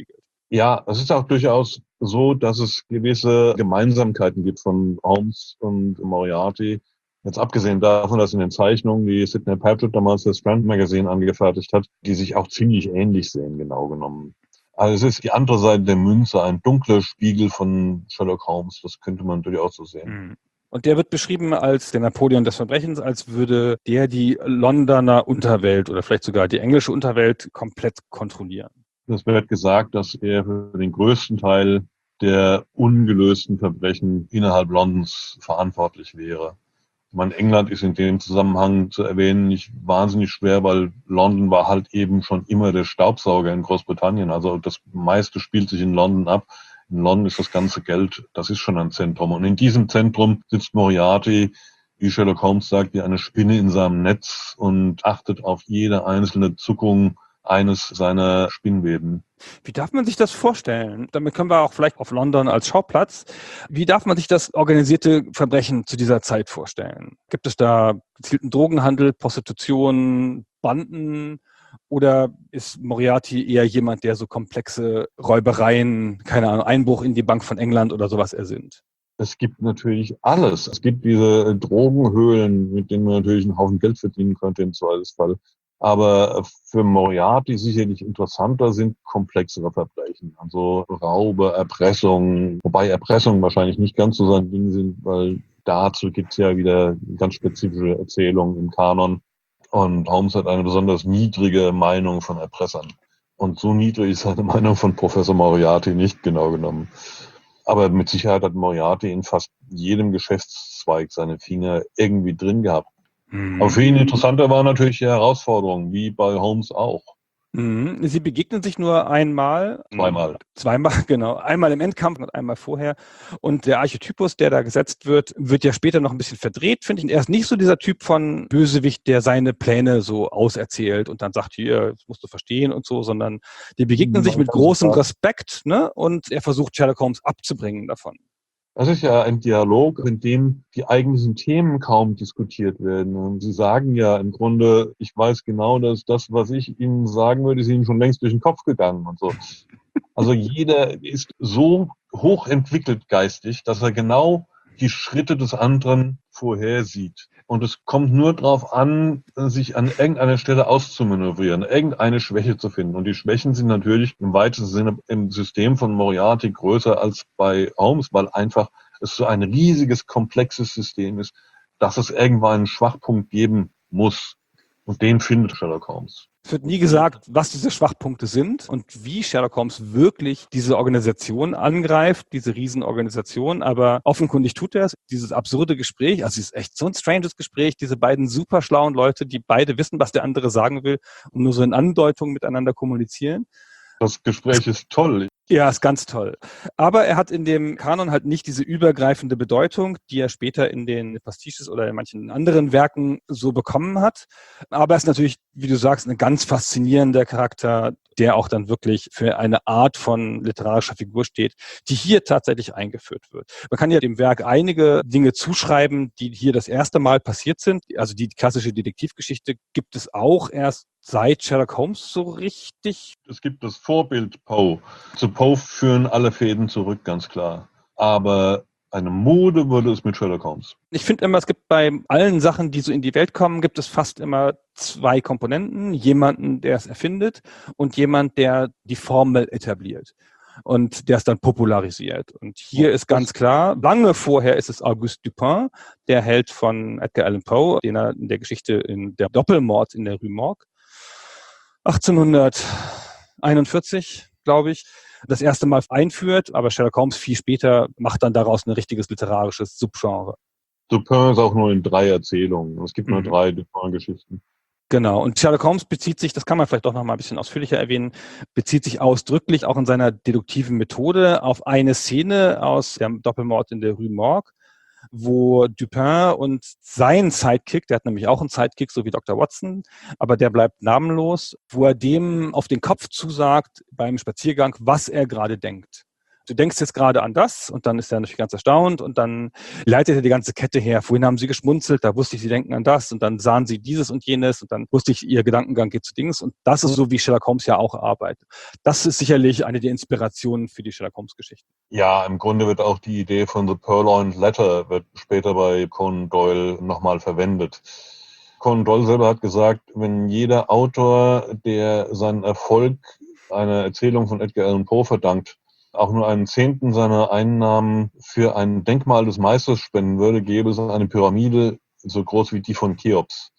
Ja, es ist auch durchaus so, dass es gewisse Gemeinsamkeiten gibt von Holmes und Moriarty. Jetzt abgesehen davon, dass in den Zeichnungen, die Sidney Paget damals das Strand Magazine angefertigt hat, die sich auch ziemlich ähnlich sehen, genau genommen. Also es ist die andere Seite der Münze, ein dunkler Spiegel von Sherlock Holmes. Das könnte man durchaus so sehen. Mhm. Und der wird beschrieben als der Napoleon des Verbrechens, als würde der die Londoner Unterwelt oder vielleicht sogar die englische Unterwelt komplett kontrollieren. Es wird gesagt, dass er für den größten Teil der ungelösten Verbrechen innerhalb Londons verantwortlich wäre. Ich meine, England ist in dem Zusammenhang zu erwähnen nicht wahnsinnig schwer, weil London war halt eben schon immer der Staubsauger in Großbritannien. Also das meiste spielt sich in London ab. In London ist das ganze Geld, das ist schon ein Zentrum. Und in diesem Zentrum sitzt Moriarty, wie Sherlock Holmes sagt, wie eine Spinne in seinem Netz und achtet auf jede einzelne Zuckung eines seiner Spinnweben. Wie darf man sich das vorstellen? Damit können wir auch vielleicht auf London als Schauplatz. Wie darf man sich das organisierte Verbrechen zu dieser Zeit vorstellen? Gibt es da gezielten Drogenhandel, Prostitution, Banden? Oder ist Moriarty eher jemand, der so komplexe Räubereien, keine Ahnung, Einbruch in die Bank von England oder sowas ersinnt? Es gibt natürlich alles. Es gibt diese Drogenhöhlen, mit denen man natürlich einen Haufen Geld verdienen könnte im Zweifelsfall. Aber für Moriarty sicherlich interessanter sind komplexere Verbrechen. Also Raube, Erpressung, wobei Erpressung wahrscheinlich nicht ganz so sein Ding sind, weil dazu gibt es ja wieder ganz spezifische Erzählungen im Kanon. Und Holmes hat eine besonders niedrige Meinung von Erpressern. Und so niedrig ist seine Meinung von Professor Moriarty nicht genau genommen. Aber mit Sicherheit hat Moriarty in fast jedem Geschäftszweig seine Finger irgendwie drin gehabt. Aber für ihn interessanter war natürlich die Herausforderung, wie bei Holmes auch. Sie begegnen sich nur einmal. Zweimal, genau. Einmal im Endkampf und einmal vorher. Und der Archetypus, der da gesetzt wird, wird ja später noch ein bisschen verdreht, finde ich. Er ist nicht so dieser Typ von Bösewicht, der seine Pläne so auserzählt und dann sagt, hier, das musst du verstehen und so, sondern die begegnen sich mit großem Respekt, ne? Und er versucht, Sherlock Holmes abzubringen davon. Das ist ja ein Dialog, in dem die eigentlichen Themen kaum diskutiert werden. Und Sie sagen ja im Grunde, ich weiß genau, dass das, was ich Ihnen sagen würde, ist Ihnen schon längst durch den Kopf gegangen und so. Also jeder ist so hochentwickelt geistig, dass er genau die Schritte des anderen vorhersieht. Und es kommt nur darauf an, sich an irgendeiner Stelle auszumanövrieren, irgendeine Schwäche zu finden. Und die Schwächen sind natürlich im weitesten Sinne im System von Moriarty größer als bei Holmes, weil einfach es so ein riesiges, komplexes System ist, dass es irgendwann einen Schwachpunkt geben muss. Und den findet Sherlock Holmes. Es wird nie gesagt, was diese Schwachpunkte sind und wie Sherlock Holmes wirklich diese Organisation angreift, diese Riesenorganisation. Aber offenkundig tut er es. Dieses absurde Gespräch, also es ist echt so ein stranges Gespräch, diese beiden super schlauen Leute, die beide wissen, was der andere sagen will und nur so in Andeutungen miteinander kommunizieren. Das Gespräch ist toll. Ja, ist ganz toll. Aber er hat in dem Kanon halt nicht diese übergreifende Bedeutung, die er später in den Pastiches oder in manchen anderen Werken so bekommen hat. Aber er ist natürlich, wie du sagst, ein ganz faszinierender Charakter, der auch dann wirklich für eine Art von literarischer Figur steht, die hier tatsächlich eingeführt wird. Man kann ja dem Werk einige Dinge zuschreiben, die hier das erste Mal passiert sind. Also die klassische Detektivgeschichte gibt es auch erst seit Sherlock Holmes so richtig. Es gibt das Vorbild Poe. Zu Poe führen alle Fäden zurück, ganz klar. Aber eine Mode wurde es mit Sherlock Holmes. Ich finde immer, es gibt bei allen Sachen, die so in die Welt kommen, gibt es fast immer zwei Komponenten. Jemanden, der es erfindet und jemand, der die Formel etabliert und der es dann popularisiert. Und hier ist ganz klar, lange vorher ist es Auguste Dupin, der Held von Edgar Allan Poe, den er in der Geschichte in der Doppelmord in der Rue Morgue 1841, glaube ich, das erste Mal einführt, aber Sherlock Holmes viel später macht dann daraus ein richtiges literarisches Subgenre. Dupin ist auch nur in 3 Erzählungen. Es gibt nur 3 Dupin-Geschichten. Genau. Und Sherlock Holmes bezieht sich, das kann man vielleicht doch noch mal ein bisschen ausführlicher erwähnen, bezieht sich ausdrücklich auch in seiner deduktiven Methode auf eine Szene aus dem Doppelmord in der Rue Morgue, wo Dupin und sein Sidekick, der hat nämlich auch einen Sidekick, so wie Dr. Watson, aber der bleibt namenlos, wo er dem auf den Kopf zusagt beim Spaziergang, was er gerade denkt. du denkst jetzt gerade an das und dann ist er natürlich ganz erstaunt und dann leitet er die ganze Kette her. Vorhin haben sie geschmunzelt, da wusste ich, sie denken an das und dann sahen sie dieses und jenes und dann wusste ich, ihr Gedankengang geht zu Dings und das ist so, wie Sherlock Holmes ja auch arbeitet. Das ist sicherlich eine der Inspirationen für die Sherlock Holmes-Geschichten. Ja, im Grunde wird auch die Idee von The Purloined Letter wird später bei Conan Doyle nochmal verwendet. Conan Doyle selber hat gesagt, wenn jeder Autor, der seinen Erfolg einer Erzählung von Edgar Allan Poe verdankt, auch nur einen Zehnten seiner Einnahmen für ein Denkmal des Meisters spenden würde, gäbe es eine Pyramide so groß wie die von Cheops.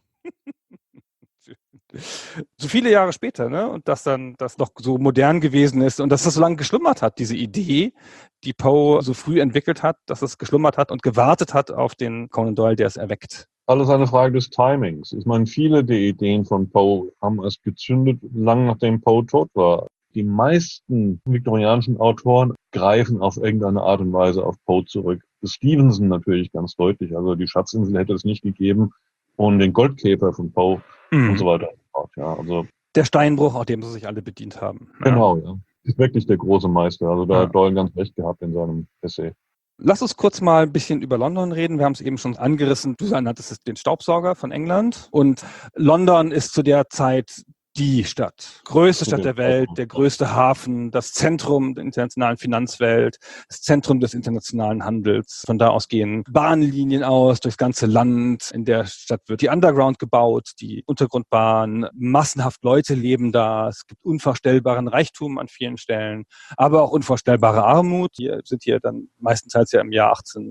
So viele Jahre später, ne? Und dass dann das noch so modern gewesen ist und dass das so lange geschlummert hat, diese Idee, die Poe so früh entwickelt hat, dass es geschlummert hat und gewartet hat auf den Conan Doyle, der es erweckt. Alles eine Frage des Timings. Ich meine, viele der Ideen von Poe haben erst gezündet, lang nachdem Poe tot war. Die meisten viktorianischen Autoren greifen auf irgendeine Art und Weise auf Poe zurück. Stevenson natürlich ganz deutlich. Also die Schatzinsel hätte es nicht gegeben und den Goldkäfer von Poe und so weiter. Ja, also der Steinbruch, aus dem sie sich alle bedient haben. Genau, ja. Ist wirklich der große Meister. Also da hat Doyle ganz recht gehabt in seinem Essay. Lass uns kurz mal ein bisschen über London reden. Wir haben es eben schon angerissen. Du nanntest den Staubsauger von England. Und London ist zu der Zeit die Stadt. Größte Stadt der Welt, der größte Hafen, das Zentrum der internationalen Finanzwelt, das Zentrum des internationalen Handels. Von da aus gehen Bahnlinien aus durchs ganze Land. In der Stadt wird die Underground gebaut, die Untergrundbahn. Massenhaft Leute leben da. Es gibt unvorstellbaren Reichtum an vielen Stellen, aber auch unvorstellbare Armut. Wir sind hier dann meistenteils ja im Jahr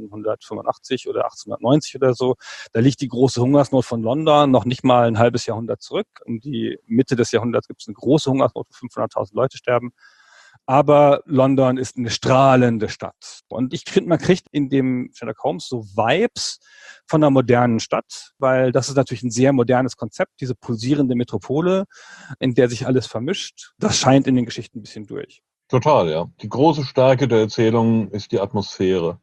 1885 oder 1890 oder so. Da liegt die große Hungersnot von London noch nicht mal ein halbes Jahrhundert zurück. Um die Mitte des Jahrhunderts gibt es eine große Hungersnot, wo 500.000 Leute sterben. Aber London ist eine strahlende Stadt. Und ich finde, man kriegt in dem Sherlock Holmes so Vibes von einer modernen Stadt, weil das ist natürlich ein sehr modernes Konzept, diese pulsierende Metropole, in der sich alles vermischt. Das scheint in den Geschichten ein bisschen durch. Total, ja. Die große Stärke der Erzählung ist die Atmosphäre.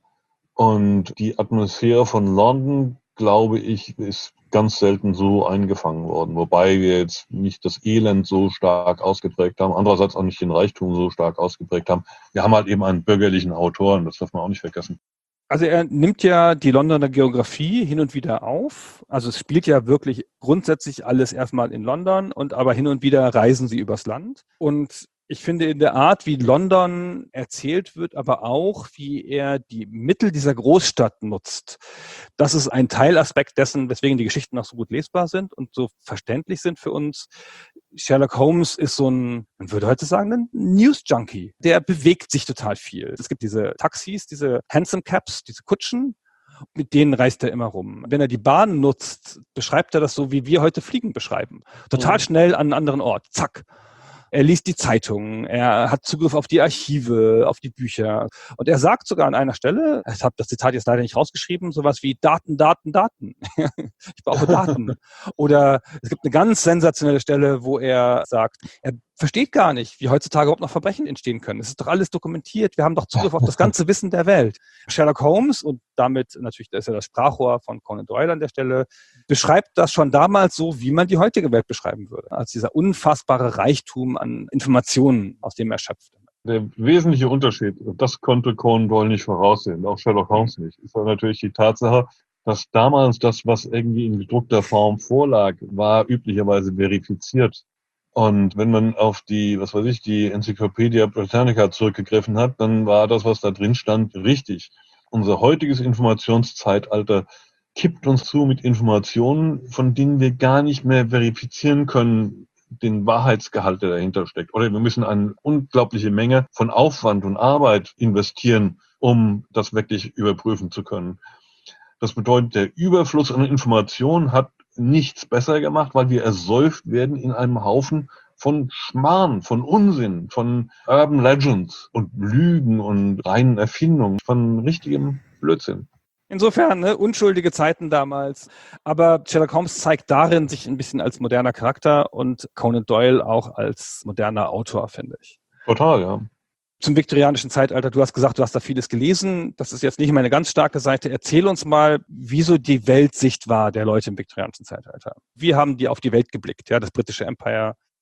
Und die Atmosphäre von London, glaube ich, ist ganz selten so eingefangen worden. Wobei wir jetzt nicht das Elend so stark ausgeprägt haben, andererseits auch nicht den Reichtum so stark ausgeprägt haben. Wir haben halt eben einen bürgerlichen Autor und das darf man auch nicht vergessen. Also er nimmt ja die Londoner Geografie hin und wieder auf. Also es spielt ja wirklich grundsätzlich alles erstmal in London und aber hin und wieder reisen sie übers Land. Und ich finde in der Art, wie London erzählt wird, aber auch, wie er die Mittel dieser Großstadt nutzt. Das ist ein Teilaspekt dessen, weswegen die Geschichten auch so gut lesbar sind und so verständlich sind für uns. Sherlock Holmes ist so ein, man würde heute sagen, ein News-Junkie. Der bewegt sich total viel. Es gibt diese Taxis, diese Hansom Cabs, diese Kutschen. Mit denen reist er immer rum. Wenn er die Bahn nutzt, beschreibt er das so, wie wir heute Fliegen beschreiben. Total schnell an einen anderen Ort. Zack. Er liest die Zeitungen, er hat Zugriff auf die Archive, auf die Bücher. Und er sagt sogar an einer Stelle, ich habe das Zitat jetzt leider nicht rausgeschrieben, sowas wie Daten, Daten, Daten. Ich brauche Daten. Oder es gibt eine ganz sensationelle Stelle, wo er sagt, er versteht gar nicht, wie heutzutage überhaupt noch Verbrechen entstehen können. Es ist doch alles dokumentiert. Wir haben doch Zugriff auf das ganze Wissen der Welt. Sherlock Holmes, und damit natürlich, da ist ja das Sprachrohr von Conan Doyle an der Stelle, beschreibt das schon damals so, wie man die heutige Welt beschreiben würde. Als dieser unfassbare Reichtum an Informationen, aus dem er schöpft. Der wesentliche Unterschied, das konnte Conan Doyle nicht voraussehen, auch Sherlock Holmes nicht, ist natürlich die Tatsache, dass damals das, was irgendwie in gedruckter Form vorlag, war üblicherweise verifiziert. Und wenn man auf die, was weiß ich, die Encyclopedia Britannica zurückgegriffen hat, dann war das, was da drin stand, richtig. Unser heutiges Informationszeitalter kippt uns zu mit Informationen, von denen wir gar nicht mehr verifizieren können, den Wahrheitsgehalt, der dahinter steckt. Oder wir müssen eine unglaubliche Menge von Aufwand und Arbeit investieren, um das wirklich überprüfen zu können. Das bedeutet, der Überfluss an Informationen hat nichts besser gemacht, weil wir ersäuft werden in einem Haufen von Schmarrn, von Unsinn, von Urban Legends und Lügen und reinen Erfindungen, von richtigem Blödsinn. Insofern, ne, unschuldige Zeiten damals. Aber Sherlock Holmes zeigt darin sich ein bisschen als moderner Charakter und Conan Doyle auch als moderner Autor, finde ich. Total, ja. Zum viktorianischen Zeitalter, du hast gesagt, du hast da vieles gelesen. Das ist jetzt nicht meine ganz starke Seite. Erzähl uns mal, wieso die Weltsicht war der Leute im viktorianischen Zeitalter. Wie haben die auf die Welt geblickt? Ja, das britische Empire.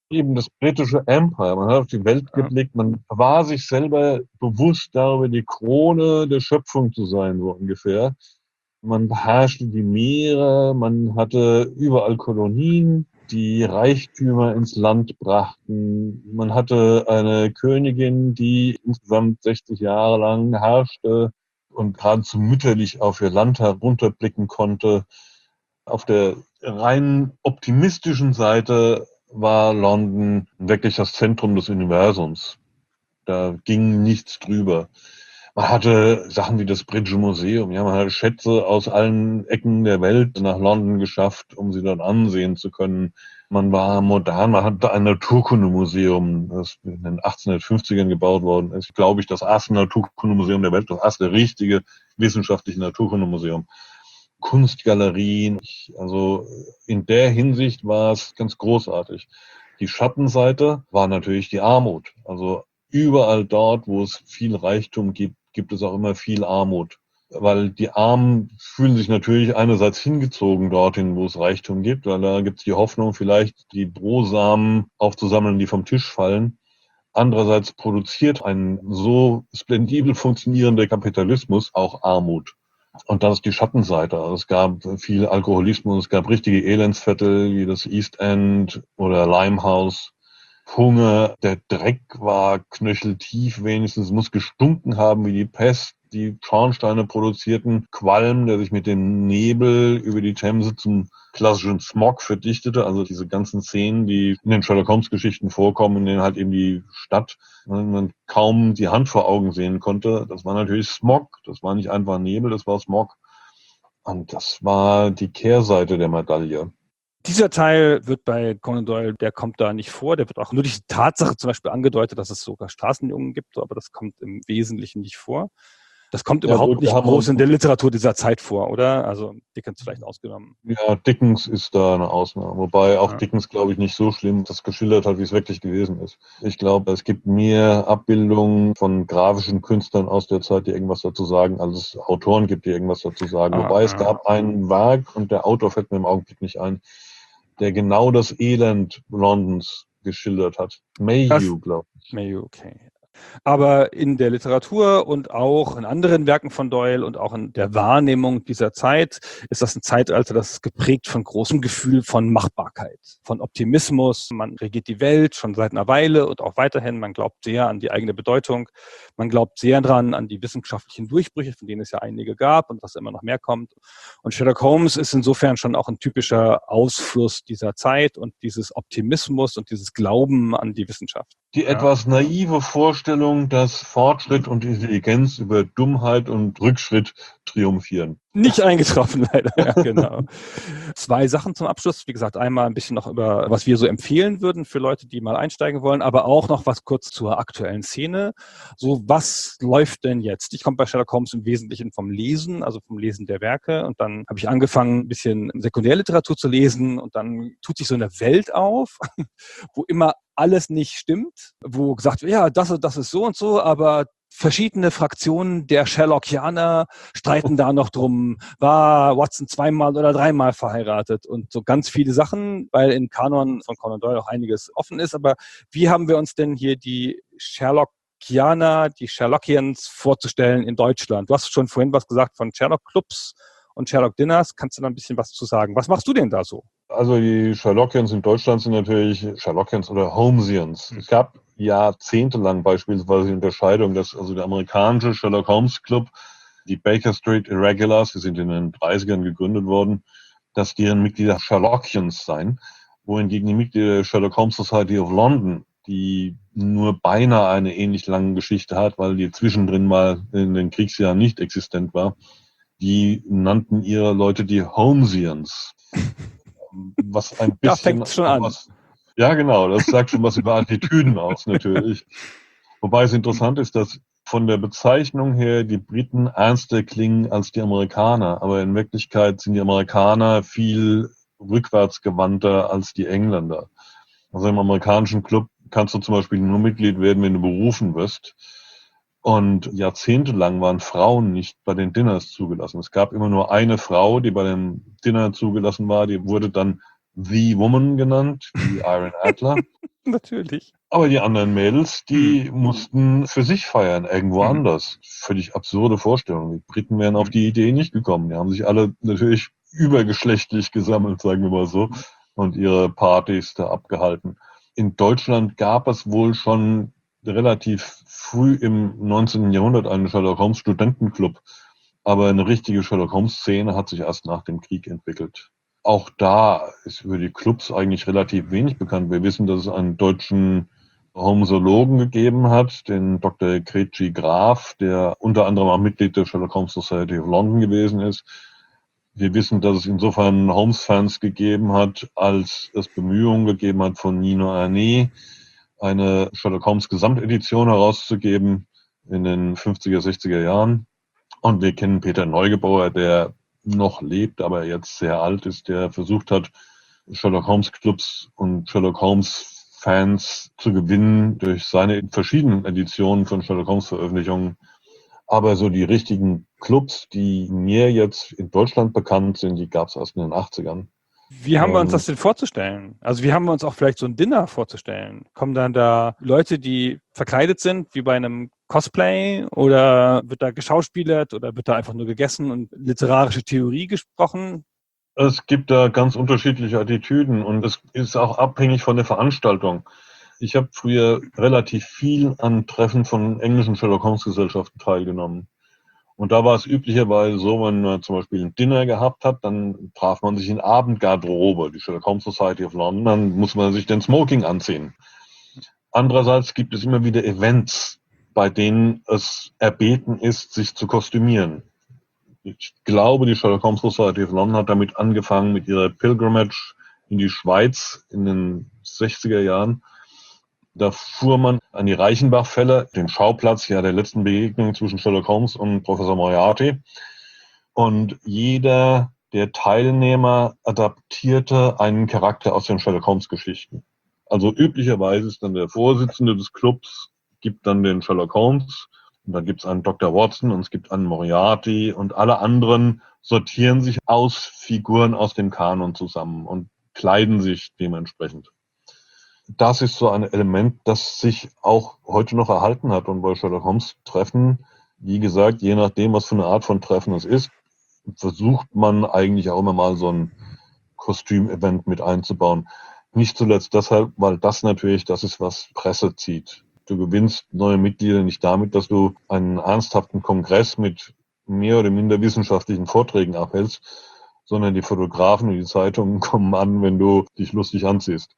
Eben das britische Empire. Man hat auf die Welt Ja. geblickt, man war sich selber bewusst darüber, die Krone der Schöpfung zu sein, so ungefähr. Man beherrschte die Meere, man hatte überall Kolonien, die Reichtümer ins Land brachten. Man hatte eine Königin, die insgesamt 60 Jahre lang herrschte und geradezu mütterlich auf ihr Land herunterblicken konnte. Auf der rein optimistischen Seite war London wirklich das Zentrum des Universums. Da ging nichts drüber. Man hatte Sachen wie das Britische Museum. Ja, man hatte Schätze aus allen Ecken der Welt nach London geschafft, um sie dort ansehen zu können. Man war modern. Man hatte ein Naturkundemuseum, das in den 1850ern gebaut worden ist. Glaube ich, das erste Naturkundemuseum der Welt, das erste richtige wissenschaftliche Naturkundemuseum. Kunstgalerien. Also in der Hinsicht war es ganz großartig. Die Schattenseite war natürlich die Armut. Also überall dort, wo es viel Reichtum gibt, gibt es auch immer viel Armut. Weil die Armen fühlen sich natürlich einerseits hingezogen dorthin, wo es Reichtum gibt, weil da gibt es die Hoffnung, vielleicht die Brosamen aufzusammeln, die vom Tisch fallen. Andererseits produziert ein so splendibel funktionierender Kapitalismus auch Armut. Und das ist die Schattenseite. Also es gab viel Alkoholismus, es gab richtige Elendsviertel wie das East End oder Limehouse. Hunger, der Dreck war knöcheltief wenigstens, es muss gestunken haben wie die Pest. Die Schornsteine produzierten Qualm, der sich mit dem Nebel über die Themse zum klassischen Smog verdichtete. Also diese ganzen Szenen, die in den Sherlock Holmes Geschichten vorkommen, in denen halt eben die Stadt, man kaum die Hand vor Augen sehen konnte. Das war natürlich Smog. Das war nicht einfach Nebel, das war Smog. Und das war die Kehrseite der Medaille. Dieser Teil wird bei Conan Doyle, der kommt da nicht vor. Der wird auch nur die Tatsache zum Beispiel angedeutet, dass es sogar Straßenjungen gibt, aber das kommt im Wesentlichen nicht vor. Das kommt Ja überhaupt gut, wir nicht haben groß uns, in der Literatur dieser Zeit vor, oder? Also Dickens vielleicht ausgenommen. ja, Dickens ist da eine Ausnahme. Wobei auch Ja. Dickens, glaube ich, nicht so schlimm das geschildert hat, wie es wirklich gewesen ist. Ich glaube, es gibt mehr Abbildungen von grafischen Künstlern aus der Zeit, die irgendwas dazu sagen, als es Autoren gibt, die irgendwas dazu sagen. Wobei es gab ein Werk, und der Autor fällt mir im Augenblick nicht ein, der genau das Elend Londons geschildert hat. Das, Mayhew, glaube ich. okay. Aber in der Literatur und auch in anderen Werken von Doyle und auch in der Wahrnehmung dieser Zeit ist das ein Zeitalter, das ist geprägt von großem Gefühl von Machbarkeit, von Optimismus. Man regiert die Welt schon seit einer Weile und auch weiterhin. Man glaubt sehr an die eigene Bedeutung. Man glaubt sehr dran an die wissenschaftlichen Durchbrüche, von denen es ja einige gab und was immer noch mehr kommt. Und Sherlock Holmes ist insofern schon auch ein typischer Ausfluss dieser Zeit und dieses Optimismus und dieses Glauben an die Wissenschaft. Die etwas naive Vorstellung, dass Fortschritt und Intelligenz über Dummheit und Rückschritt triumphieren. Nicht eingetroffen, leider. Ja, genau. 2 Sachen zum Abschluss. Wie gesagt, einmal ein bisschen noch über, was wir so empfehlen würden für Leute, die mal einsteigen wollen, aber auch noch was kurz zur aktuellen Szene. So, was läuft denn jetzt? Ich komme bei Sherlock Holmes im Wesentlichen vom Lesen, also vom Lesen der Werke. Und dann habe ich angefangen, ein bisschen Sekundärliteratur zu lesen. Und dann tut sich so eine Welt auf, wo immer alles nicht stimmt, wo gesagt wird, ja, das ist so und so, aber verschiedene Fraktionen der Sherlockianer streiten da noch drum, war Watson 2-mal oder 3-mal verheiratet und so ganz viele Sachen, weil im Kanon von Conan Doyle auch einiges offen ist. Aber wie haben wir uns denn hier die Sherlockianer, die Sherlockians vorzustellen in Deutschland? Du hast schon vorhin was gesagt von Sherlock-Clubs und Sherlock-Dinners. Kannst du da ein bisschen was zu sagen? Was machst du denn da so? Also die Sherlockians in Deutschland sind natürlich Sherlockians oder Holmesians. Es gab jahrzehntelang beispielsweise die Unterscheidung, dass also der amerikanische Sherlock Holmes Club, die Baker Street Irregulars, die sind in den 30ern gegründet worden, dass deren Mitglieder Sherlockians seien, wohingegen die Mitglieder der Sherlock Holmes Society of London, die nur beinahe eine ähnlich lange Geschichte hat, weil die zwischendrin mal in den Kriegsjahren nicht existent war, die nannten ihre Leute die Holmesians. Was ein Da bisschen fängt es schon an. was, ja genau, das sagt schon was über Attitüden aus natürlich. Wobei es interessant ist, dass von der Bezeichnung her die Briten ernster klingen als die Amerikaner, aber in Wirklichkeit sind die Amerikaner viel rückwärtsgewandter als die Engländer. Also im amerikanischen Club kannst du zum Beispiel nur Mitglied werden, wenn du berufen wirst. Und jahrzehntelang waren Frauen nicht bei den Dinners zugelassen. Es gab immer nur eine Frau, die bei dem Dinner zugelassen war. Die wurde dann The Woman genannt, wie Irene Adler. Natürlich. Aber die anderen Mädels, die mussten für sich feiern, irgendwo anders. Völlig absurde Vorstellung. Die Briten wären auf die Idee nicht gekommen. Die haben sich alle natürlich übergeschlechtlich gesammelt, sagen wir mal so, und ihre Partys da abgehalten. In Deutschland gab es wohl schon relativ früh im 19. Jahrhundert einen Sherlock Holmes Studentenclub. Aber eine richtige Sherlock Holmes Szene hat sich erst nach dem Krieg entwickelt. Auch da ist über die Clubs eigentlich relativ wenig bekannt. Wir wissen, dass es einen deutschen Holmesologen gegeben hat, den Dr. Kretschi Graf, der unter anderem auch Mitglied der Sherlock Holmes Society of London gewesen ist. Wir wissen, dass es insofern Holmes-Fans gegeben hat, als es Bemühungen gegeben hat, von Nino Arnay eine Sherlock Holmes Gesamtedition herauszugeben in den 50er, 60er Jahren. Und wir kennen Peter Neugebauer, der noch lebt, aber jetzt sehr alt ist, der versucht hat, Sherlock Holmes Clubs und Sherlock Holmes Fans zu gewinnen durch seine verschiedenen Editionen von Sherlock Holmes Veröffentlichungen. Aber so die richtigen Clubs, die mir jetzt in Deutschland bekannt sind, die gab es erst in den 80ern. Wie haben wir uns das denn vorzustellen? Also wie haben wir uns auch vielleicht so ein Dinner vorzustellen? Kommen dann da Leute, die verkleidet sind, wie bei einem Cosplay, oder wird da geschauspielert oder wird da einfach nur gegessen und literarische Theorie gesprochen? Es gibt da ganz unterschiedliche Attitüden und es ist auch abhängig von der Veranstaltung. Ich habe früher relativ viel an Treffen von englischen Sherlock Holmes Gesellschaften teilgenommen. Und da war es üblicherweise so, wenn man zum Beispiel ein Dinner gehabt hat, dann traf man sich in Abendgarderobe, die Sherlock Holmes Society of London, dann muss man sich den Smoking anziehen. Andererseits gibt es immer wieder Events, bei denen es erbeten ist, sich zu kostümieren. Ich glaube, die Sherlock Holmes Society of London hat damit angefangen mit ihrer Pilgrimage in die Schweiz in den 60er Jahren. Da fuhr man an die Reichenbach-Fälle, den Schauplatz der letzten Begegnung zwischen Sherlock Holmes und Professor Moriarty. Und jeder der Teilnehmer adaptierte einen Charakter aus den Sherlock Holmes-Geschichten. Also üblicherweise ist dann der Vorsitzende des Clubs, gibt dann den Sherlock Holmes, und dann gibt es einen Dr. Watson und es gibt einen Moriarty, und alle anderen sortieren sich aus Figuren aus dem Kanon zusammen und kleiden sich dementsprechend. Das ist so ein Element, das sich auch heute noch erhalten hat. Und bei Sherlock Holmes Treffen, wie gesagt, je nachdem, was für eine Art von Treffen es ist, versucht man eigentlich auch immer mal so ein Kostüm-Event mit einzubauen. Nicht zuletzt deshalb, weil das natürlich das ist, was Presse zieht. Du gewinnst neue Mitglieder nicht damit, dass du einen ernsthaften Kongress mit mehr oder minder wissenschaftlichen Vorträgen abhältst, sondern die Fotografen und die Zeitungen kommen an, wenn du dich lustig anziehst.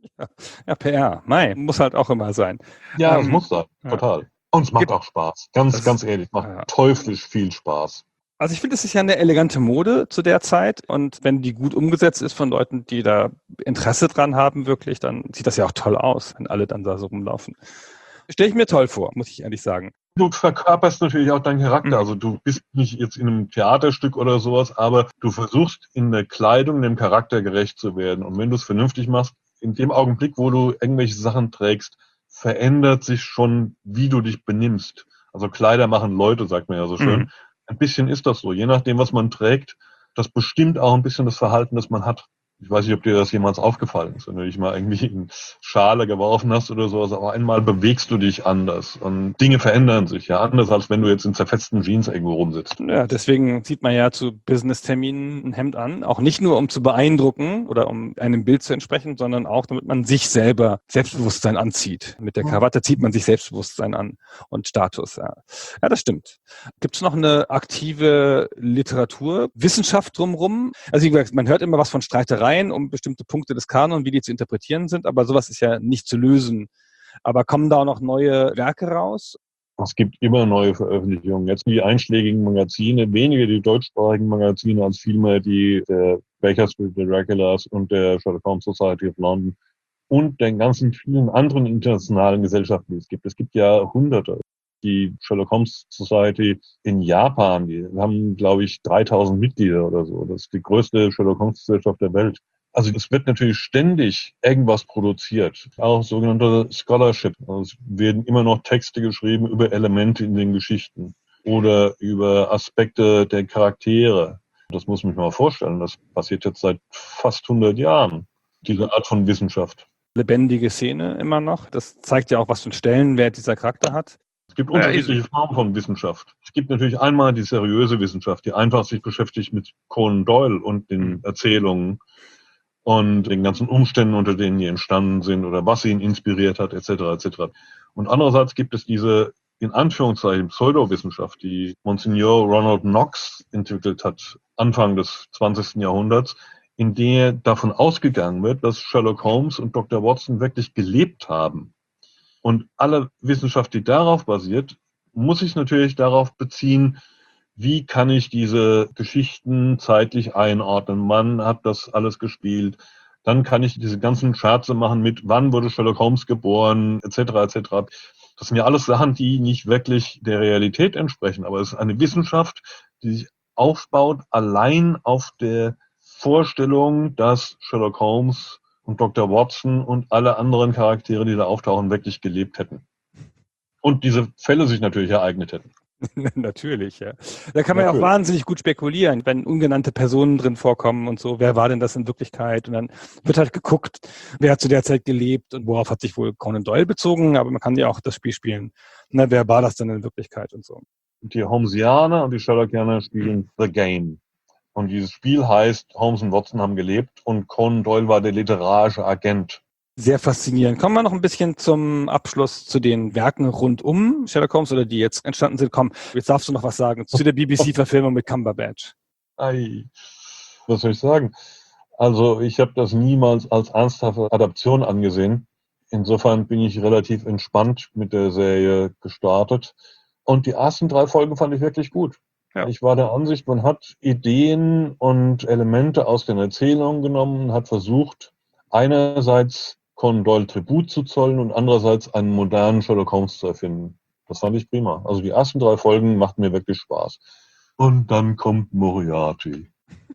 Ja, PR. Muss halt auch immer sein. Ja, es muss sein, total. Und es macht auch Spaß. Ganz ehrlich, macht teuflisch viel Spaß. Also ich finde, es ist ja eine elegante Mode zu der Zeit, und wenn die gut umgesetzt ist von Leuten, die da Interesse dran haben wirklich, dann sieht das ja auch toll aus, wenn alle dann da so rumlaufen. Stelle ich mir toll vor, muss ich ehrlich sagen. Du verkörperst natürlich auch deinen Charakter. Also du bist nicht jetzt in einem Theaterstück oder sowas, aber du versuchst in der Kleidung dem Charakter gerecht zu werden. Und wenn du es vernünftig machst, in dem Augenblick, wo du irgendwelche Sachen trägst, verändert sich schon, wie du dich benimmst. Also Kleider machen Leute, sagt man ja so schön. Ein bisschen ist das so. Je nachdem, was man trägt, das bestimmt auch ein bisschen das Verhalten, das man hat. Ich weiß nicht, ob dir das jemals aufgefallen ist, wenn du dich mal irgendwie in Schale geworfen hast oder sowas, aber einmal bewegst du dich anders und Dinge verändern sich, ja, anders als wenn du jetzt in zerfetzten Jeans irgendwo rumsitzt. Ja, deswegen zieht man ja zu Business-Terminen ein Hemd an, auch nicht nur, um zu beeindrucken oder um einem Bild zu entsprechen, sondern auch, damit man sich selber Selbstbewusstsein anzieht. Mit der Krawatte zieht man sich Selbstbewusstsein an und Status. Ja, das stimmt. Gibt es noch eine aktive Literatur, Wissenschaft drumherum? Also wie gesagt, man hört immer was von Streitereien um bestimmte Punkte des Kanon, wie die zu interpretieren sind, aber sowas ist ja nicht zu lösen. Aber kommen da auch noch neue Werke raus? Es gibt immer neue Veröffentlichungen. Jetzt die einschlägigen Magazine, weniger die deutschsprachigen Magazine als vielmehr die der Baker Street, der Regulars und der Sherlock Holmes Society of London und den ganzen vielen anderen internationalen Gesellschaften, die es gibt. Es gibt ja Hunderte. Die Sherlock Holmes Society in Japan, die haben, glaube ich, 3000 Mitglieder oder so. Das ist die größte Sherlock Holmes Gesellschaft der Welt. Also es wird natürlich ständig irgendwas produziert, auch sogenannte Scholarship. Also es werden immer noch Texte geschrieben über Elemente in den Geschichten oder über Aspekte der Charaktere. Das muss man sich mal vorstellen. Das passiert jetzt seit fast 100 Jahren, diese Art von Wissenschaft. lebendige Szene immer noch. Das zeigt ja auch, was für einen Stellenwert dieser Charakter hat. Es gibt unterschiedliche Formen von Wissenschaft. Es gibt natürlich einmal die seriöse Wissenschaft, die einfach sich beschäftigt mit Conan Doyle und den Erzählungen und den ganzen Umständen, unter denen die entstanden sind oder was ihn inspiriert hat, etc. etc. Und andererseits gibt es diese, in Anführungszeichen, Pseudowissenschaft, die Monsignor Ronald Knox entwickelt hat, Anfang des 20. Jahrhunderts, in der davon ausgegangen wird, dass Sherlock Holmes und Dr. Watson wirklich gelebt haben. Und alle Wissenschaft, die darauf basiert, muss sich natürlich darauf beziehen, wie kann ich diese Geschichten zeitlich einordnen? Wann hat das alles gespielt? Dann kann ich diese ganzen Scherze machen mit, wann wurde Sherlock Holmes geboren, etc. etc. Das sind ja alles Sachen, die nicht wirklich der Realität entsprechen. Aber es ist eine Wissenschaft, die sich aufbaut allein auf der Vorstellung, dass Sherlock Holmes und Dr. Watson und alle anderen Charaktere, die da auftauchen, wirklich gelebt hätten. Und diese Fälle sich natürlich ereignet hätten. Natürlich, ja. Da kann man ja auch wahnsinnig gut spekulieren, wenn ungenannte Personen drin vorkommen und so. Wer war denn das in Wirklichkeit? Und dann wird halt geguckt, wer hat zu der Zeit gelebt und worauf hat sich wohl Conan Doyle bezogen. Aber man kann ja auch das Spiel spielen. Na, wer war das denn in Wirklichkeit und so? Die Holmesianer und die Sherlockianer spielen The Game. Und dieses Spiel heißt, Holmes und Watson haben gelebt und Conan Doyle war der literarische Agent. Sehr faszinierend. Kommen wir noch ein bisschen zum Abschluss zu den Werken rund um Sherlock Holmes oder die jetzt entstanden sind. Komm, jetzt darfst du noch was sagen zu der BBC-Verfilmung mit Cumberbatch. Was soll ich sagen? Also ich habe das niemals als ernsthafte Adaption angesehen. Insofern bin ich relativ entspannt mit der Serie gestartet. Und die ersten 3 Folgen fand ich wirklich gut. Ja. Ich war der Ansicht, man hat Ideen und Elemente aus den Erzählungen genommen, hat versucht, einerseits Conan Doyle Tribut zu zollen und andererseits einen modernen Sherlock Holmes zu erfinden. Das fand ich prima. Also die ersten 3 Folgen machten mir wirklich Spaß. Und dann kommt Moriarty.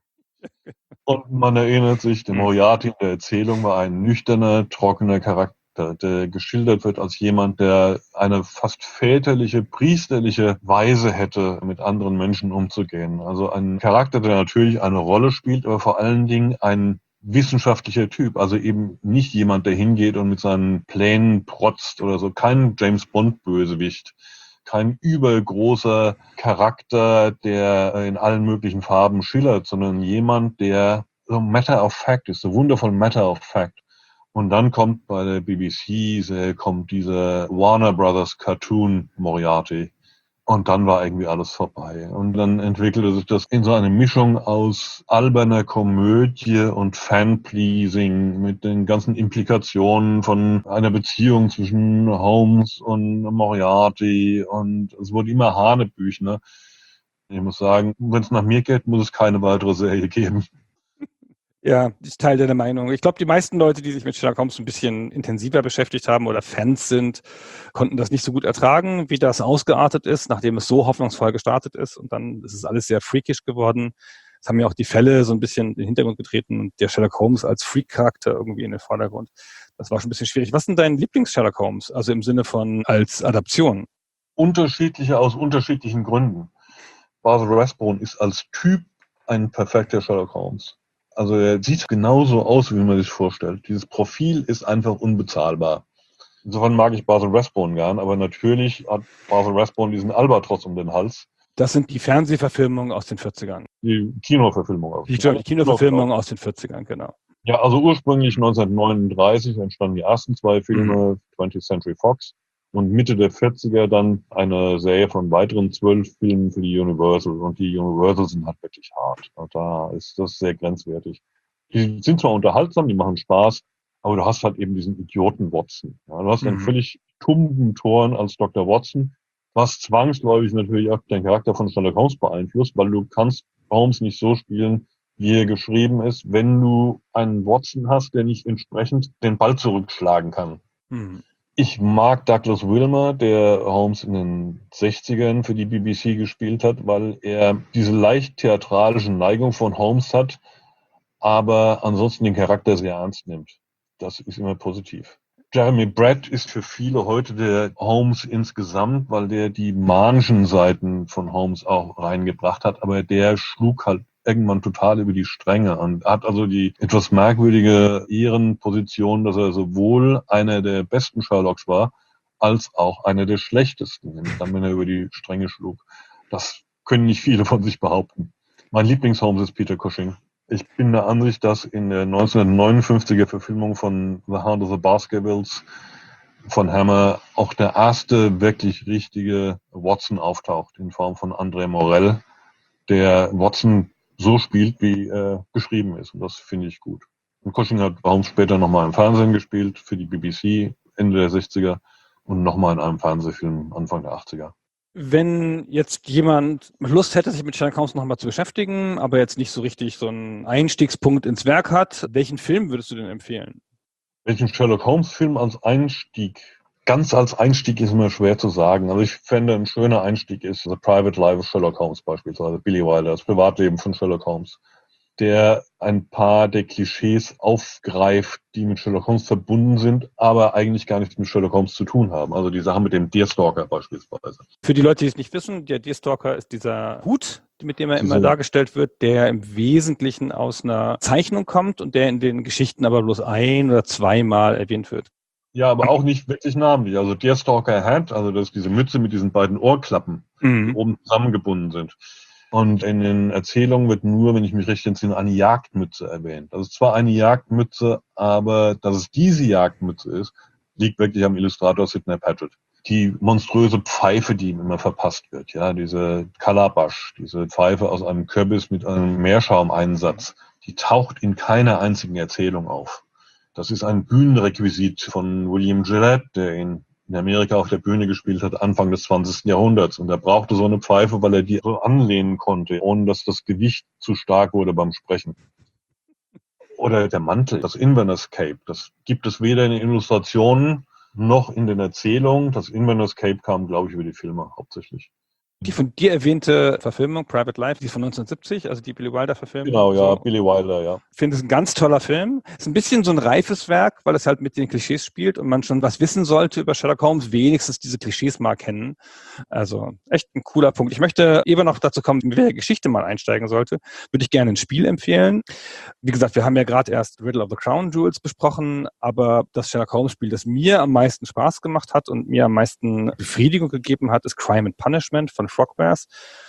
Und man erinnert sich, der Moriarty in der Erzählung war ein nüchterner, trockener Charakter, der geschildert wird als jemand, der eine fast väterliche, priesterliche Weise hätte, mit anderen Menschen umzugehen. Also ein Charakter, der natürlich eine Rolle spielt, aber vor allen Dingen ein wissenschaftlicher Typ, also eben nicht jemand, der hingeht und mit seinen Plänen protzt oder so, kein James-Bond-Bösewicht, kein übergroßer Charakter, der in allen möglichen Farben schillert, sondern jemand, der so matter of fact ist, so wundervoll matter of fact. Und dann kommt bei der BBC, kommt dieser Warner Brothers Cartoon Moriarty. Und dann war irgendwie alles vorbei. Und dann entwickelte sich das in so eine Mischung aus alberner Komödie und Fan-Pleasing mit den ganzen Implikationen von einer Beziehung zwischen Holmes und Moriarty. Und es wurde immer hanebüchener. Ich muss sagen, wenn es nach mir geht, muss es keine weitere Serie geben. Ja, ich teile deine Meinung. Ich glaube, die meisten Leute, die sich mit Sherlock Holmes ein bisschen intensiver beschäftigt haben oder Fans sind, konnten das nicht so gut ertragen, wie das ausgeartet ist, nachdem es so hoffnungsvoll gestartet ist. Und dann ist es alles sehr freakish geworden. Es haben ja auch die Fälle so ein bisschen in den Hintergrund getreten und der Sherlock Holmes als Freak-Charakter irgendwie in den Vordergrund. Das war schon ein bisschen schwierig. Was sind dein Lieblings-Sherlock Holmes? Also im Sinne von als Adaption? Unterschiedliche aus unterschiedlichen Gründen. Basil Rathbone ist als Typ ein perfekter Sherlock Holmes. Also er sieht genauso aus, wie man sich vorstellt. Dieses Profil ist einfach unbezahlbar. Insofern mag ich Basil Rathbone gern, aber natürlich hat Basil Rathbone diesen Albatros um den Hals. Das sind die Fernsehverfilmungen aus den 40ern. Die Kinoverfilmung. Die Kinoverfilmung aus den 40ern, genau. Ja, also ursprünglich 1939 entstanden die ersten 2 Filme, 20th Century Fox. Und Mitte der 40er dann eine Serie von weiteren 12 Filmen für die Universal. Und die Universal sind halt wirklich hart. Und da ist das sehr grenzwertig. Die sind zwar unterhaltsam, die machen Spaß, aber du hast halt eben diesen Idioten Watson. Ja, du hast einen völlig tumben Toren als Dr. Watson, was zwangsläufig natürlich auch den Charakter von Sherlock Holmes beeinflusst, weil du kannst Holmes nicht so spielen, wie er geschrieben ist, wenn du einen Watson hast, der nicht entsprechend den Ball zurückschlagen kann. Ich mag Douglas Wilmer, der Holmes in den 60ern für die BBC gespielt hat, weil er diese leicht theatralische Neigung von Holmes hat, aber ansonsten den Charakter sehr ernst nimmt. Das ist immer positiv. Jeremy Brett ist für viele heute der Holmes insgesamt, weil der die manischen Seiten von Holmes auch reingebracht hat, aber der schlug halt irgendwann total über die Stränge und hat also die etwas merkwürdige Ehrenposition, dass er sowohl einer der besten Sherlocks war, als auch einer der schlechtesten, nämlich dann, wenn er über die Stränge schlug. Das können nicht viele von sich behaupten. Mein Lieblings-Holmes ist Peter Cushing. Ich bin der Ansicht, dass in der 1959er Verfilmung von The Hound of the Baskervilles von Hammer auch der erste wirklich richtige Watson auftaucht in Form von André Morell, der Watson so spielt, wie er geschrieben ist. Und das finde ich gut. Und Cushing hat Holmes später nochmal im Fernsehen gespielt für die BBC Ende der 60er und nochmal in einem Fernsehfilm Anfang der 80er. Wenn jetzt jemand Lust hätte, sich mit Sherlock Holmes nochmal zu beschäftigen, aber jetzt nicht so richtig so einen Einstiegspunkt ins Werk hat, welchen Film würdest du denn empfehlen? Welchen Sherlock Holmes Film als Einstieg? Ganz als Einstieg ist immer schwer zu sagen. Also ich fände, ein schöner Einstieg ist The Private Life of Sherlock Holmes beispielsweise, Billy Wilder, das Privatleben von Sherlock Holmes, der ein paar der Klischees aufgreift, die mit Sherlock Holmes verbunden sind, aber eigentlich gar nichts mit Sherlock Holmes zu tun haben. Also die Sache mit dem Deerstalker beispielsweise. Für die Leute, die es nicht wissen, der Deerstalker ist dieser Hut, mit dem er immer dargestellt wird, der im Wesentlichen aus einer Zeichnung kommt und der in den Geschichten aber bloß ein- oder zweimal erwähnt wird. Ja, aber auch nicht wirklich namentlich. Also Deerstalker Hat, also das ist diese Mütze mit diesen beiden Ohrklappen, die oben zusammengebunden sind. Und in den Erzählungen wird nur, wenn ich mich recht entsinne, eine Jagdmütze erwähnt. Das ist zwar eine Jagdmütze, aber dass es diese Jagdmütze ist, liegt wirklich am Illustrator Sidney Paget. Die monströse Pfeife, die ihm immer verpasst wird, ja, diese Calabash, diese Pfeife aus einem Kürbis mit einem Meerschaumeinsatz, die taucht in keiner einzigen Erzählung auf. Das ist ein Bühnenrequisit von William Gillette, der in Amerika auf der Bühne gespielt hat, Anfang des 20. Jahrhunderts. Und er brauchte so eine Pfeife, weil er die so anlehnen konnte, ohne dass das Gewicht zu stark wurde beim Sprechen. Oder der Mantel, das Inverness Cape, das gibt es weder in den Illustrationen noch in den Erzählungen. Das Inverness Cape kam, glaube ich, über die Filme hauptsächlich. Die von dir erwähnte Verfilmung, Private Life, die ist von 1970, also die Billy Wilder-Verfilmung. Genau, ja, so. Billy Wilder, ja. Ich finde es ein ganz toller Film. Ist ein bisschen so ein reifes Werk, weil es halt mit den Klischees spielt und man schon was wissen sollte über Sherlock Holmes, wenigstens diese Klischees mal kennen. Also echt ein cooler Punkt. Ich möchte eben noch dazu kommen, mit welcher Geschichte man einsteigen sollte. Würde ich gerne ein Spiel empfehlen. Wie gesagt, wir haben ja gerade erst Riddle of the Crown Jewels besprochen, aber das Sherlock Holmes Spiel, das mir am meisten Spaß gemacht hat und mir am meisten Befriedigung gegeben hat, ist Crime and Punishment von Frogwares,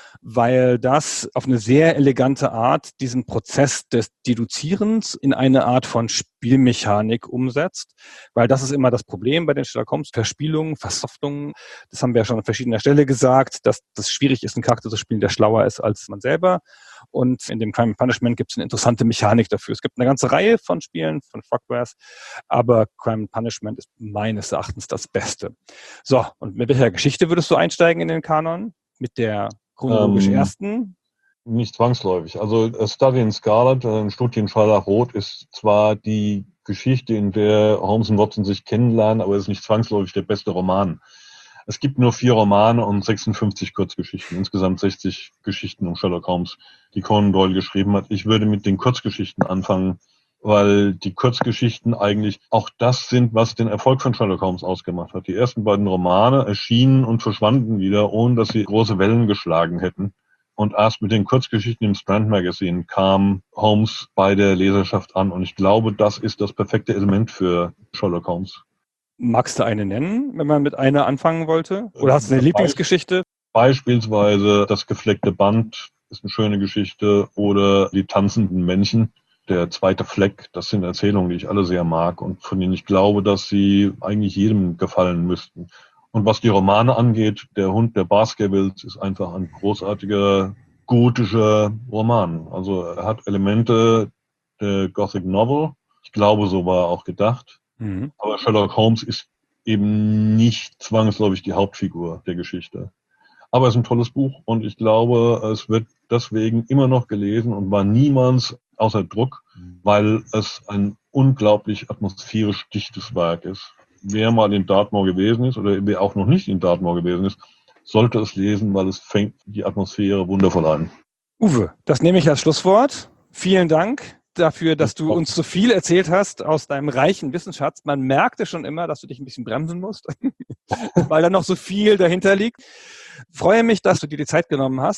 weil das auf eine sehr elegante Art diesen Prozess des Deduzierens in eine Art von Spielmechanik umsetzt, weil das ist immer das Problem bei den Sherlock Holmes Verspielungen, Versoftungen. Das haben wir ja schon an verschiedener Stelle gesagt, dass das schwierig ist, einen Charakter zu spielen, der schlauer ist als man selber. Und in dem Crime and Punishment gibt es eine interessante Mechanik dafür. Es gibt eine ganze Reihe von Spielen von Frogwares, aber Crime and Punishment ist meines Erachtens das Beste. So, und mit welcher Geschichte würdest du einsteigen in den Kanon? Mit der chronologisch ersten? Nicht zwangsläufig. Also A Study in Scarlet, ein Studie in Scharlachrot, ist zwar die Geschichte, in der Holmes und Watson sich kennenlernen, aber es ist nicht zwangsläufig der beste Roman. Es gibt nur 4 Romane und 56 Kurzgeschichten, insgesamt 60 Geschichten um Sherlock Holmes, die Conan Doyle geschrieben hat. Ich würde mit den Kurzgeschichten anfangen, weil die Kurzgeschichten eigentlich auch das sind, was den Erfolg von Sherlock Holmes ausgemacht hat. Die ersten beiden Romane erschienen und verschwanden wieder, ohne dass sie große Wellen geschlagen hätten. Und erst mit den Kurzgeschichten im Strand Magazine kam Holmes bei der Leserschaft an. Und ich glaube, das ist das perfekte Element für Sherlock Holmes. Magst du eine nennen, wenn man mit einer anfangen wollte? Oder hast du eine Lieblingsgeschichte? Beispielsweise Das gefleckte Band ist eine schöne Geschichte oder Die tanzenden Männchen. Der zweite Fleck, das sind Erzählungen, die ich alle sehr mag und von denen ich glaube, dass sie eigentlich jedem gefallen müssten. Und was die Romane angeht, Der Hund der Baskervilles ist einfach ein großartiger gotischer Roman. Also er hat Elemente der Gothic Novel. Ich glaube, so war er auch gedacht. Aber Sherlock Holmes ist eben nicht zwangsläufig die Hauptfigur der Geschichte. Aber es ist ein tolles Buch und ich glaube, es wird deswegen immer noch gelesen und war niemals außer Druck, weil es ein unglaublich atmosphärisch dichtes Werk ist. Wer mal in Dartmoor gewesen ist oder wer auch noch nicht in Dartmoor gewesen ist, sollte es lesen, weil es fängt die Atmosphäre wundervoll an. Uwe, das nehme ich als Schlusswort. Vielen Dank dafür, dass du uns so viel erzählt hast aus deinem reichen Wissensschatz. Man merkte schon immer, dass du dich ein bisschen bremsen musst, weil da noch so viel dahinter liegt. Freue mich, dass du dir die Zeit genommen hast.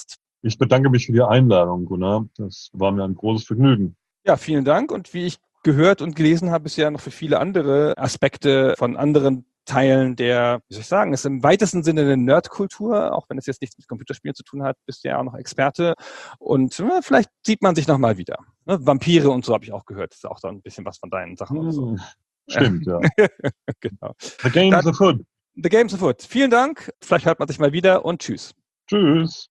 Ich bedanke mich für die Einladung, Gunnar. Das war mir ein großes Vergnügen. Ja, vielen Dank. Und wie ich gehört und gelesen habe, ist ja noch für viele andere Aspekte von anderen Teilen der, wie soll ich sagen, ist im weitesten Sinne eine Nerdkultur, auch wenn es jetzt nichts mit Computerspielen zu tun hat, bist du ja auch noch Experte. Und vielleicht sieht man sich nochmal wieder. Ne? Vampire und so habe ich auch gehört. Das ist auch so ein bisschen was von deinen Sachen und so. Stimmt, ja. Genau. The game's afoot. The game's afoot. Vielen Dank. Vielleicht hört man sich mal wieder und tschüss. Tschüss.